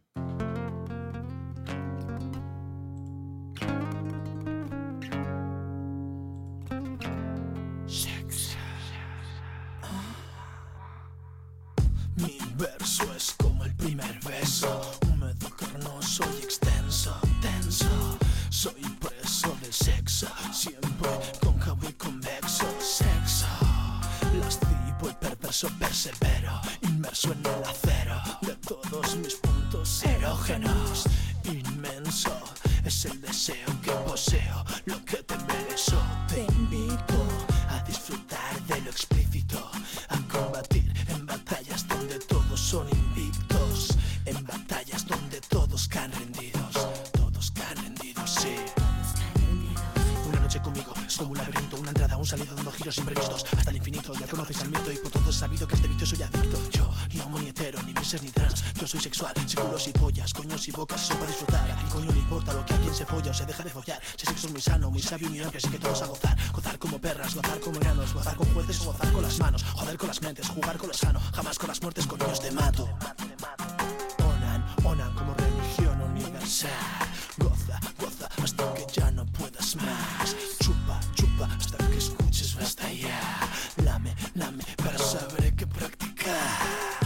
Mi verso es como el primer beso, húmedo, carnoso y extenso, tenso. Soy preso del sexo, siempre cóncavo y convexo. Sexo, lascivo y perverso, persevero, inmerso en el acero de todos mis puntos erógenos. Inmenso es el deseo que poseo, lo que te merezo. Te invito a disfrutar de lo explícito, a combatir en batallas donde todos son invictos, en batallas donde todos caen rendidos, todos caen rendidos, sí. Una noche conmigo es como un laberinto, una entrada, un salido dando giros imprevistos hasta el infinito. Ya conoces al mito y por todo es sabido que a este vicio soy adicto. Yo, ni homo ni hetero, ni bises ni trans, yo soy sexual, sin culos y pollas, coños y bocas, son para disfrutar. A quien coño le importa lo que a quien se folla o se deja de follar. Si sexo es muy sano, muy sabio y muy amplio, así que todos a gozar. Gozar como perras, gozar como enanos, gozar con jueces o gozar con las manos. Joder con las mentes, jugar con lo sano, jamás con las muertes, con niños te mato. Onan, onan como religión universal. Goza, goza hasta que ya no puedas más. Chupa, chupa hasta que escuches basta ya. Lame, lame para saber qué practicar.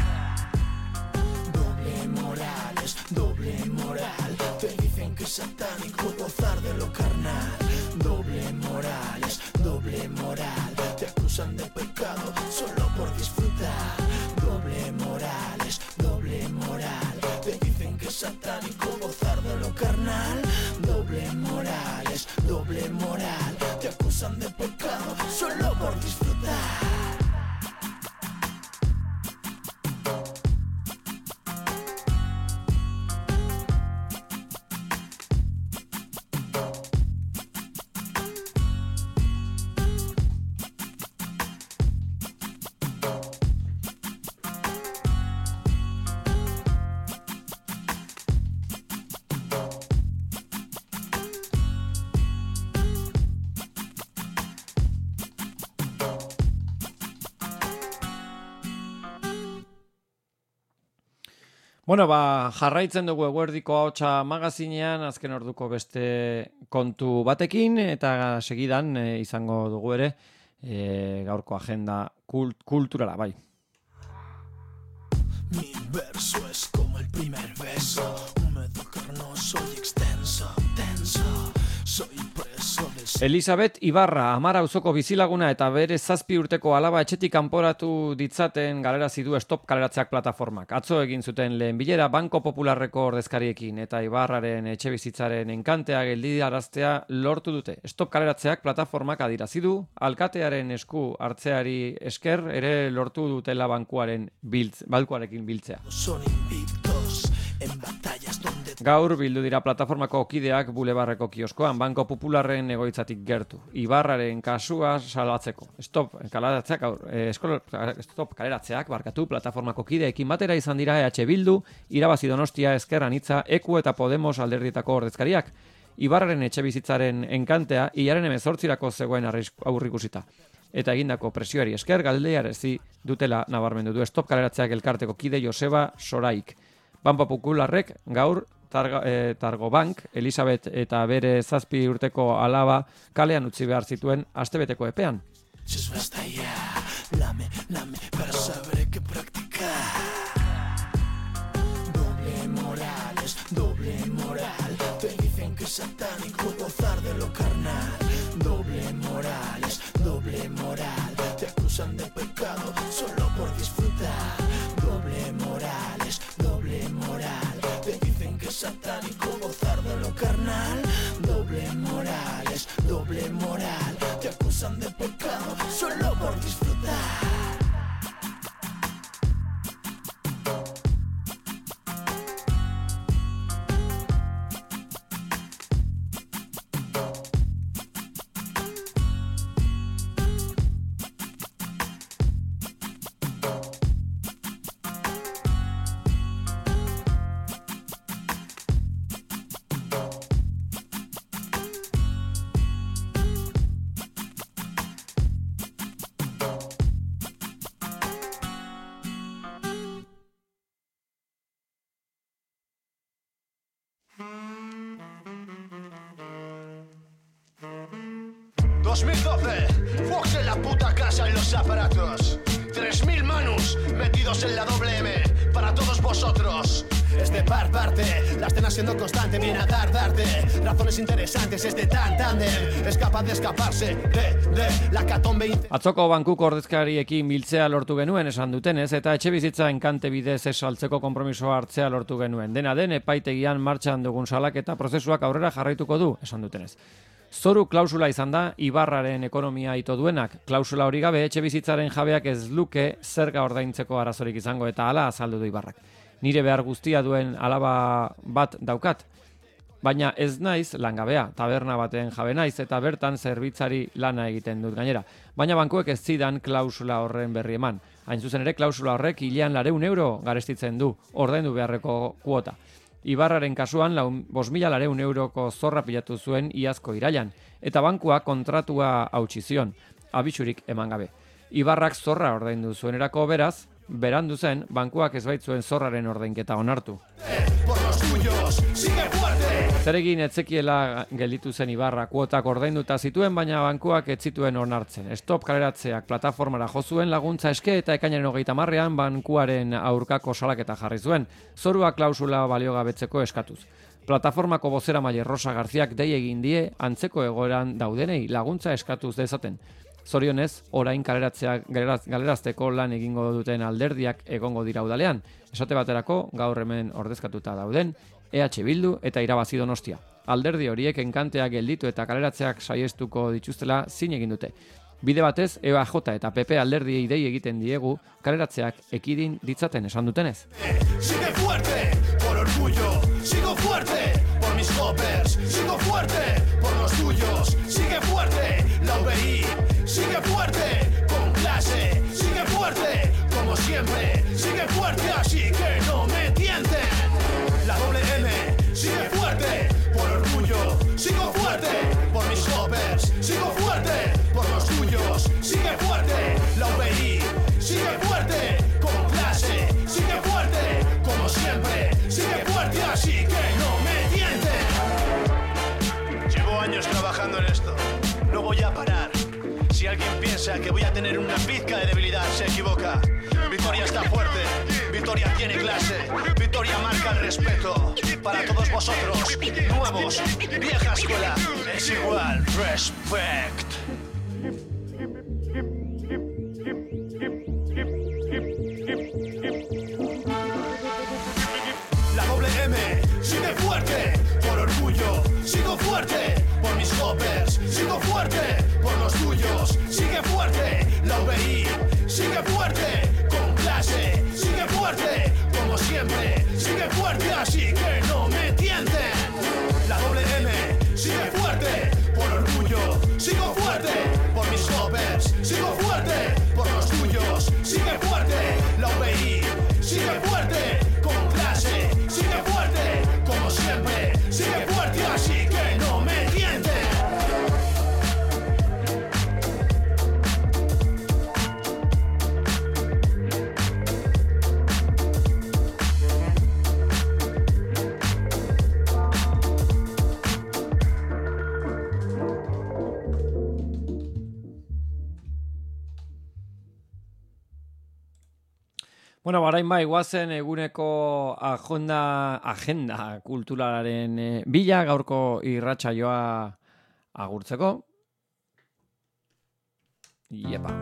Doble moral es doble moral. Te dicen que es satánico gozar de lo carnal. Doble moral es doble moral. Te acusan de pecado solo por disfrutar. Doble moral es doble moral. Te dicen que es satánico gozar de lo carnal. Doble moral es doble moral. Te acusan de pecado solo por disfrutar. Bueno, ba, jarraitzen dugu Eguerdiko Ahotsa magazinean, azken orduko beste kontu batekin, eta segidan e, izango dugu ere e, gaurko agenda kult, kulturala, bai. Mi verso es como el primer beso, húmedo, carnoso y extenso, tenso, soy preso de... Elisabet Ibarra, Amara auzoko bizilaguna eta bere zazpi urteko alaba etxetik kanporatu ditzaten galerazi du Stop Kaleratzeak plataformak. Atzo egin zuten lehen bilera Banko Popularreko ordezkariekin eta Ibarraren etxebizitzaren enkantea geldiaraztea lortu dute. Stop Kaleratzeak plataformak adirazi du, alkatearen esku hartzeari esker ere lortu dutela bankuaren biltz, balkuarekin biltzea. Son invictos en batallas donde... Gaur bildu dira plataformako kideak Bulebarreko kioskoan, Banko Popularren egoitzatik gertu. Ibarraren kasua salatzeko. Stop Kaleratzeak, eh, Stop Kaleratzeak barkatu plataformako kideekin batera izan dira E H Bildu, Irabazi Donostia, Ezker Anitza, Eku eta Podemos alderdietako ordezkariak. Ibarraren etxebizitzaren enkantea hilaren hemezortzirako zegoen aurrikusita. Eta egindako presioari esker galdearazi dutela nabarmendu du Stop Kaleratzeak elkarteko kide Joseba Soraik. Banko Popularrek gaur Targa, eh, Targobank, Elisabet eta bere zazpi urteko alaba kalean utzi behar zituen astebeteko epean. Lame, lame, para saber qué practicar. Doble morales, doble moral. Te dicen que es satánico gozar de lo carnal. Doble morales, doble moral. Te acusan de pecado solo por disfrutar. Doble morales, doble moral. Te dicen que es satánico gozar de lo carnal. Doble morales, doble moral. Te acusan de pecado solo por disfrutar. dos mil doce, Fox en la puta casa y los aparatos. tres mil manus metidos en la doble M para todos vosotros. Es de par parte, la escena siendo constante, viene a dar, darte razones interesantes, es de tan tandem, es capaz de escaparse de, de la catombe. Atzoko bankuko ordezkariekin biltzea lortu genuen esan dutenez, eta etxebizitza enkante bidez esaltzeko konpromisoa hartzea lortu genuen. Dena den epaitegian martxan dugun salaketa prozesuak aurrera jarraituko du esan dutenez. Zoru klausula izan da Ibarraren ekonomia ito duenak. Klausula hori gabe etxebizitzaren jabeak ez luke zerga ordaintzeko arazorik izango eta hala azaldu du Ibarrak. Nire behar guztia duen alaba bat daukat, baina ez naiz langabea, taberna baten jabe naiz eta bertan zerbitzari lana egiten dut gainera. Baina bankuek ez zidan klausula horren berri eman. Hain zuzen ere klausula horrek hilean lareun euro garestitzen du, ordaindu beharreko kuota. Ibarraren kasuan bost mila lareun euroko zorra pilatu zuen iazko irailan, eta bankua kontratua hautsi zion, abisurik eman gabe. Ibarrak zorra ordaindu zuenerako beraz, berandu zen, bankuak ez baitzuen zorraren ordainketa onartu. Zeregin etzekiela gelditu zen Ibarra kuotak ordainduta zituen, baina bankuak ez zituen onartzen. Stop Kaleratzeak plataformara jo zuen laguntza eske eta ekainaren hogeita hamarrean bankuaren aurkako salaketa jarri zuen, zorua klausula baliogabetzeko eskatuz. Plataformako bozeramaile Rosa Garziak dei egin die antzeko egoeran daudenei laguntza eskatuz dezaten. Zorionez, orain kaleratzeak galerazteko lan egingo duten alderdiak egongo dira udalean. Esate baterako, gaur hemen ordezkatuta dauden, E H Bildu eta Irabazi Donostia. Alderdi horiek enkanteak gelditu eta kaleratzeak saiestuko dituztela zin egin dute. Bide batez, E A J eta P P alderdiei dei egiten diegu kaleratzeak ekidin ditzaten esan dutenez. Sigue fuerte, por orgullo, sigo fuerte, por mis hoppers, sigo fuerte, por los tuyos, sigue fuerte, la U B I, sigue fuerte, con clase, sigue fuerte, como siempre, sigue fuerte, así que no me tienten. La doble M, sigue fuerte, por orgullo, sigo fuerte, por mis hoppers, sigo fuerte, por los tuyos, sigue fuerte, la U B I, sigue fuerte, con clase, sigue fuerte, como siempre. trabajando en esto. No voy a parar. Si alguien piensa que voy a tener una pizca de debilidad, se equivoca. Victoria está fuerte, Victoria tiene clase, Victoria marca el respeto. Para todos vosotros, nuevos, vieja escuela, es igual, respect. La doble M sigue fuerte, por orgullo, sigo fuerte, por mis hoppers, sigo fuerte, por los tuyos, sigue fuerte, la V I sigue fuerte, con clase, sigue fuerte, como siempre, sigue fuerte, así que no me tienten. La doble M sigue fuerte, por orgullo, sigo fuerte, por mis hoppers, sigo fuerte, por los tuyos, sigue fuerte, la V I sigue fuerte, con clase, sigue fuerte, como siempre, sigue fuerte, así que no me tienten. Bueno, barain bai, guazen eguneko agenda, agenda kulturalaren e, bila, gaurko irratsaioa agurtzeko. Iepa.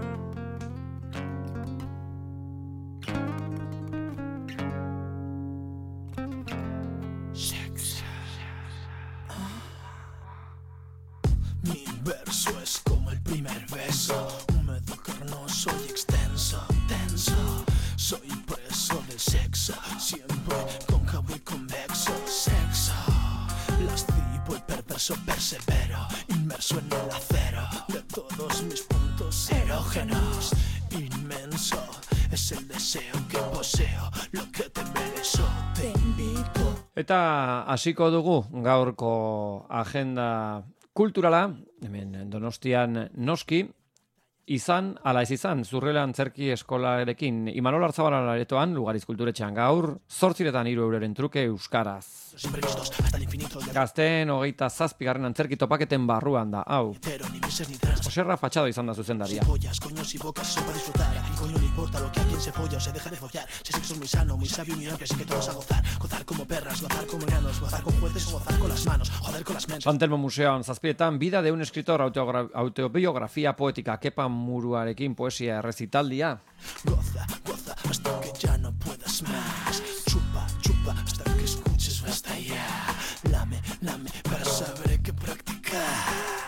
Mi verso es como el primer beso, húmedo, carnoso y extenso, tenso. Soy preso del sexo, siempre cóncavo y convexo, sexo. Lascivo y perverso, persevero, inmerso en el acero de todos mis puntos erógenos. Inmenso es el deseo que poseo, lo que te merezo, te invito. Eta hasiko dugu gaurko agenda kulturala, hemen Donostian noski, izan, ala ez izan, Zurrela Antzerki Eskolarekin Imanol Arzabala aretoan, Lugariz Kulturetxean gaur, zortziretan hiru euroren truke euskaraz. Gazteen hogeita zazpigarren antzerki topaketen barruan da, hau. Joserra Fatxado izan da zuzendaria. Santelmo Museoan zazpiretan, Vida de un escritor, autobiografia poetika, Kepa Muruarekin poesia errezitaldia. Goza, goza, hasta que ya no puedas más. Chupa, chupa, hasta que escuches basta ya. Lame, lame, para saber qué practicar.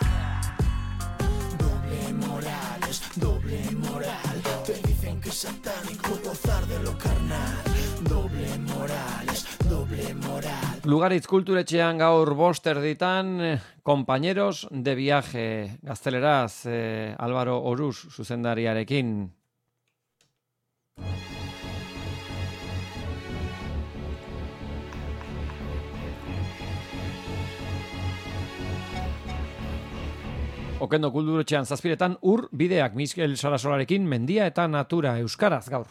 Doble moral, es doble moral. Te dicen que es satánico gozar de lo carnal. Doble moral, es doble moral. Lugaritz Kulturetxean gaur bost erditan, compañeros de viaje, gazteleraz, eh, Álvaro Oruz zuzendariarekin. Okendo Kulturetxean zazpiretan, ur bideak Mikel Sarasolarekin, mendia eta natura euskaraz gaur.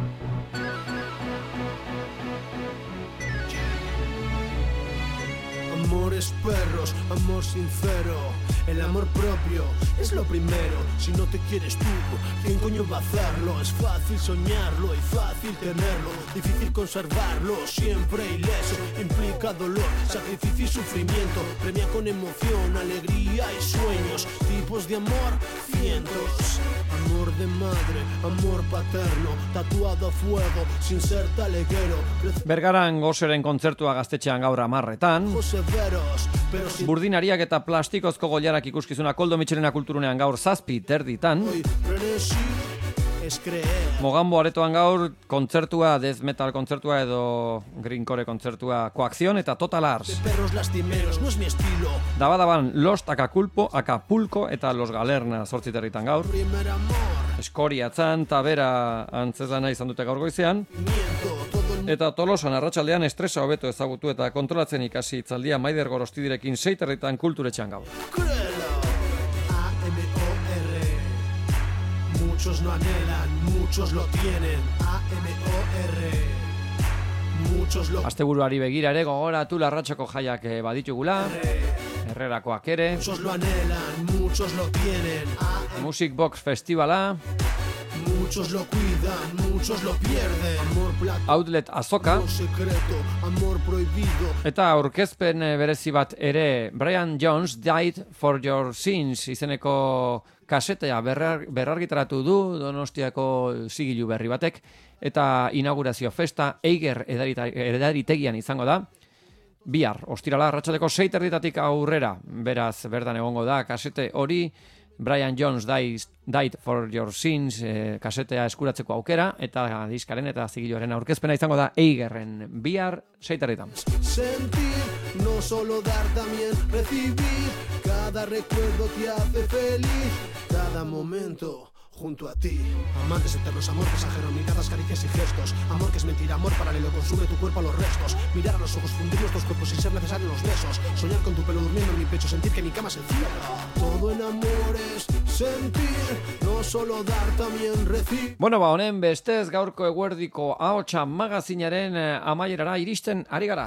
Amores perros, amor sincero, el amor propio es lo primero. Si no te quieres tú, ¿quién coño va a hacerlo? Es fácil soñarlo y fácil tenerlo, difícil conservarlo, siempre ileso. Implica dolor, sacrificio y sufrimiento, premia con emoción, alegría y sueños. Tipos de amor, cientos. Amor de madre, amor paterno, tatuado a fuego, sin ser taleguero. Bergaran Goseren kontzertua gaztetxean gaur amarretan. Burdinariak eta plastikozko goilarak ikuskizuna Koldo Mitxelena Kulturunean gaur zazpi terditan. Mogambo aretoan gaur kontzertua, death metal kontzertua edo greencore kontzertua Coacción eta Total Ars. Dabadaban Lost Acapulco, Acapulco eta Los Galerna zortzi terditan gaur. Eskoriatzan, Tabera antzezana izan dute gaur goizean. Eta Tolosan arratsaldean estresa hobeto ezagutu eta kontrolatzen ikasi hitzaldia Maider Gorostidirekin sei terditan Kulturetxean gaur. Muchos no anhelan, muchos lo tienen. A M O R. Muchos lo... Asteburuari begira ere gogoratu Larratxoko jaiak baditugula. Herrerakoak ere. Muchos lo anhelan, muchos lo tienen. Music Box Festivala. Muchos lo cuidan, muchos lo pierden. Amor plata, Outlet Azoka. amor secreto, amor prohibido. Eta aurkezpen berezi bat ere, Brian Jones Died for Your Sins izeneko kasetea berrar, berrargitaratu du Donostiako zigilu berri batek, eta inaugurazio festa Eiger edaritegian izango da. Bihar, ostirala arratsaldeko sei terditatik aurrera, beraz bertan egongo da kasete hori, Brian Jones Died, Died for Your Sins eh, kasetea eskuratzeko aukera, eta diskaren eta zigiluaren aurkezpena izango da Eigerren bihar sei terditan. Sentir, no solo dar, también recibir. Cada recuerdo te hace feliz. Cada momento junto a ti. Amantes eternos, amor pasajero, miradas, caricias y gestos. Amor que es mentira, amor paralelo, consume tu cuerpo a los restos. Mirar a los ojos, fundir nuestros cuerpos sin ser necesario los besos. Soñar con tu pelo durmiendo en mi pecho, sentir que mi cama se encierra. Todo en amor es sentir, no solo dar, también recibir. Bueno, ba, honen bestez gaurko eguerdiko ahotsa magazinaren eh, amaierara iristen ari gara.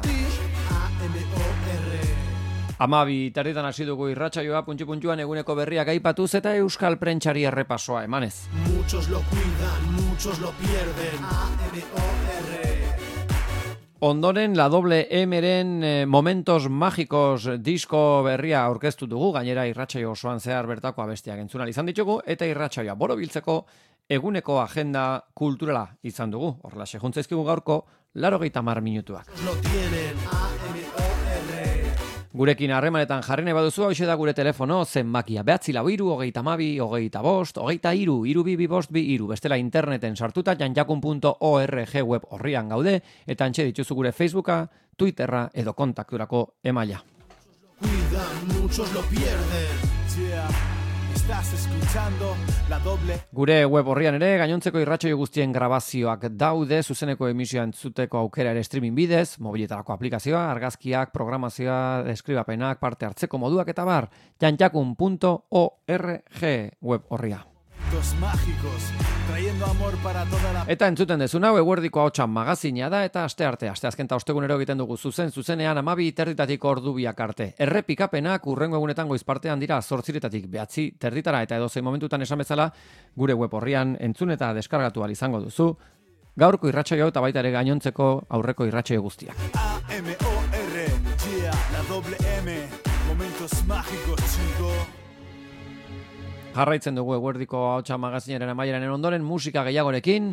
Amabi terditan hasi dugu irratsaioa puntxu-puntxuan eguneko berriak aipatuz eta euskal prentsari errepasoa emanez. Muchos lo cuidan, muchos lo pierden. A M O R. Ondoren la doble Mren eh, Momentos Mágicos disko berria aurkeztu dugu, gainera irratsaio osoan zehar bertako abestiak entzun izan ditugu, eta irratsaioa borobiltzeko eguneko agenda kulturala izan dugu. Horrelaxe juntzaizkigu gaurko laurogeita hamar minutuak. Lo tienen. A M O R. Gurekin harremanetan jarri nahi baduzu, hauxe da gure telefono, zenbakia behatzi lau hiru, hogeita hamabi, hogeita bost, hogeita hiru, hiru bi bi bost bi hiru, bestela interneten sartuta janjakun punto org web horrian gaude, eta antxe dituzu gure Facebooka, Twitterra edo kontakturako emaila. Cuidan, muchos lo pierden. Yeah. Estás escuchando la doble. Gure web horrian ere, gainontzeko irratsaio guztien grabazioak daude, zuzeneko emisioa entzuteko aukera ere streaming bidez, mobiletarako aplikazioa, argazkiak, programazioa, deskribapenak, parte hartzeko moduak eta bar, janjakun punto org web horria. Mágicos, trayendo amor para toda la... Eta entzuten dezun hau eguerdiko ahotsa magazina da eta aste arte, aste azken ta ostegunero egiten dugu zuzen zuzenean amabi terditatik ordu biak arte. Errepikapenak urrengo egunetan goizpartean dira zortziretatik behatzi terditara eta edozein momentutan esan bezala gure web horrian entzun eta deskargatu ahal izango duzu. Gaurko irratsaio eta baita ere gainontzeko aurreko irratsaio guztiak. A M O R, yeah, la doble M, momentos mágicos, chico. Jarraitzen dugu eguerdiko ahotsa magazinaren amaieraren ondoren musika gehiagorekin.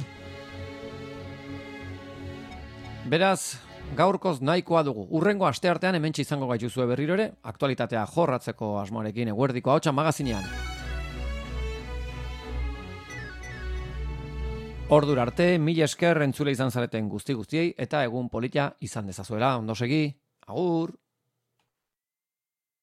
Beraz, gaurkoz nahikoa dugu. Urrengo asteartean hementsi izango gaituzue berriro ere, aktualitatea jorratzeko asmoarekin eguerdiko ahotsa magazinean. Ordura arte, mila esker entzule izan zareten guzti guztiei eta egun polita izan dezazuela. Ondo segi, agur!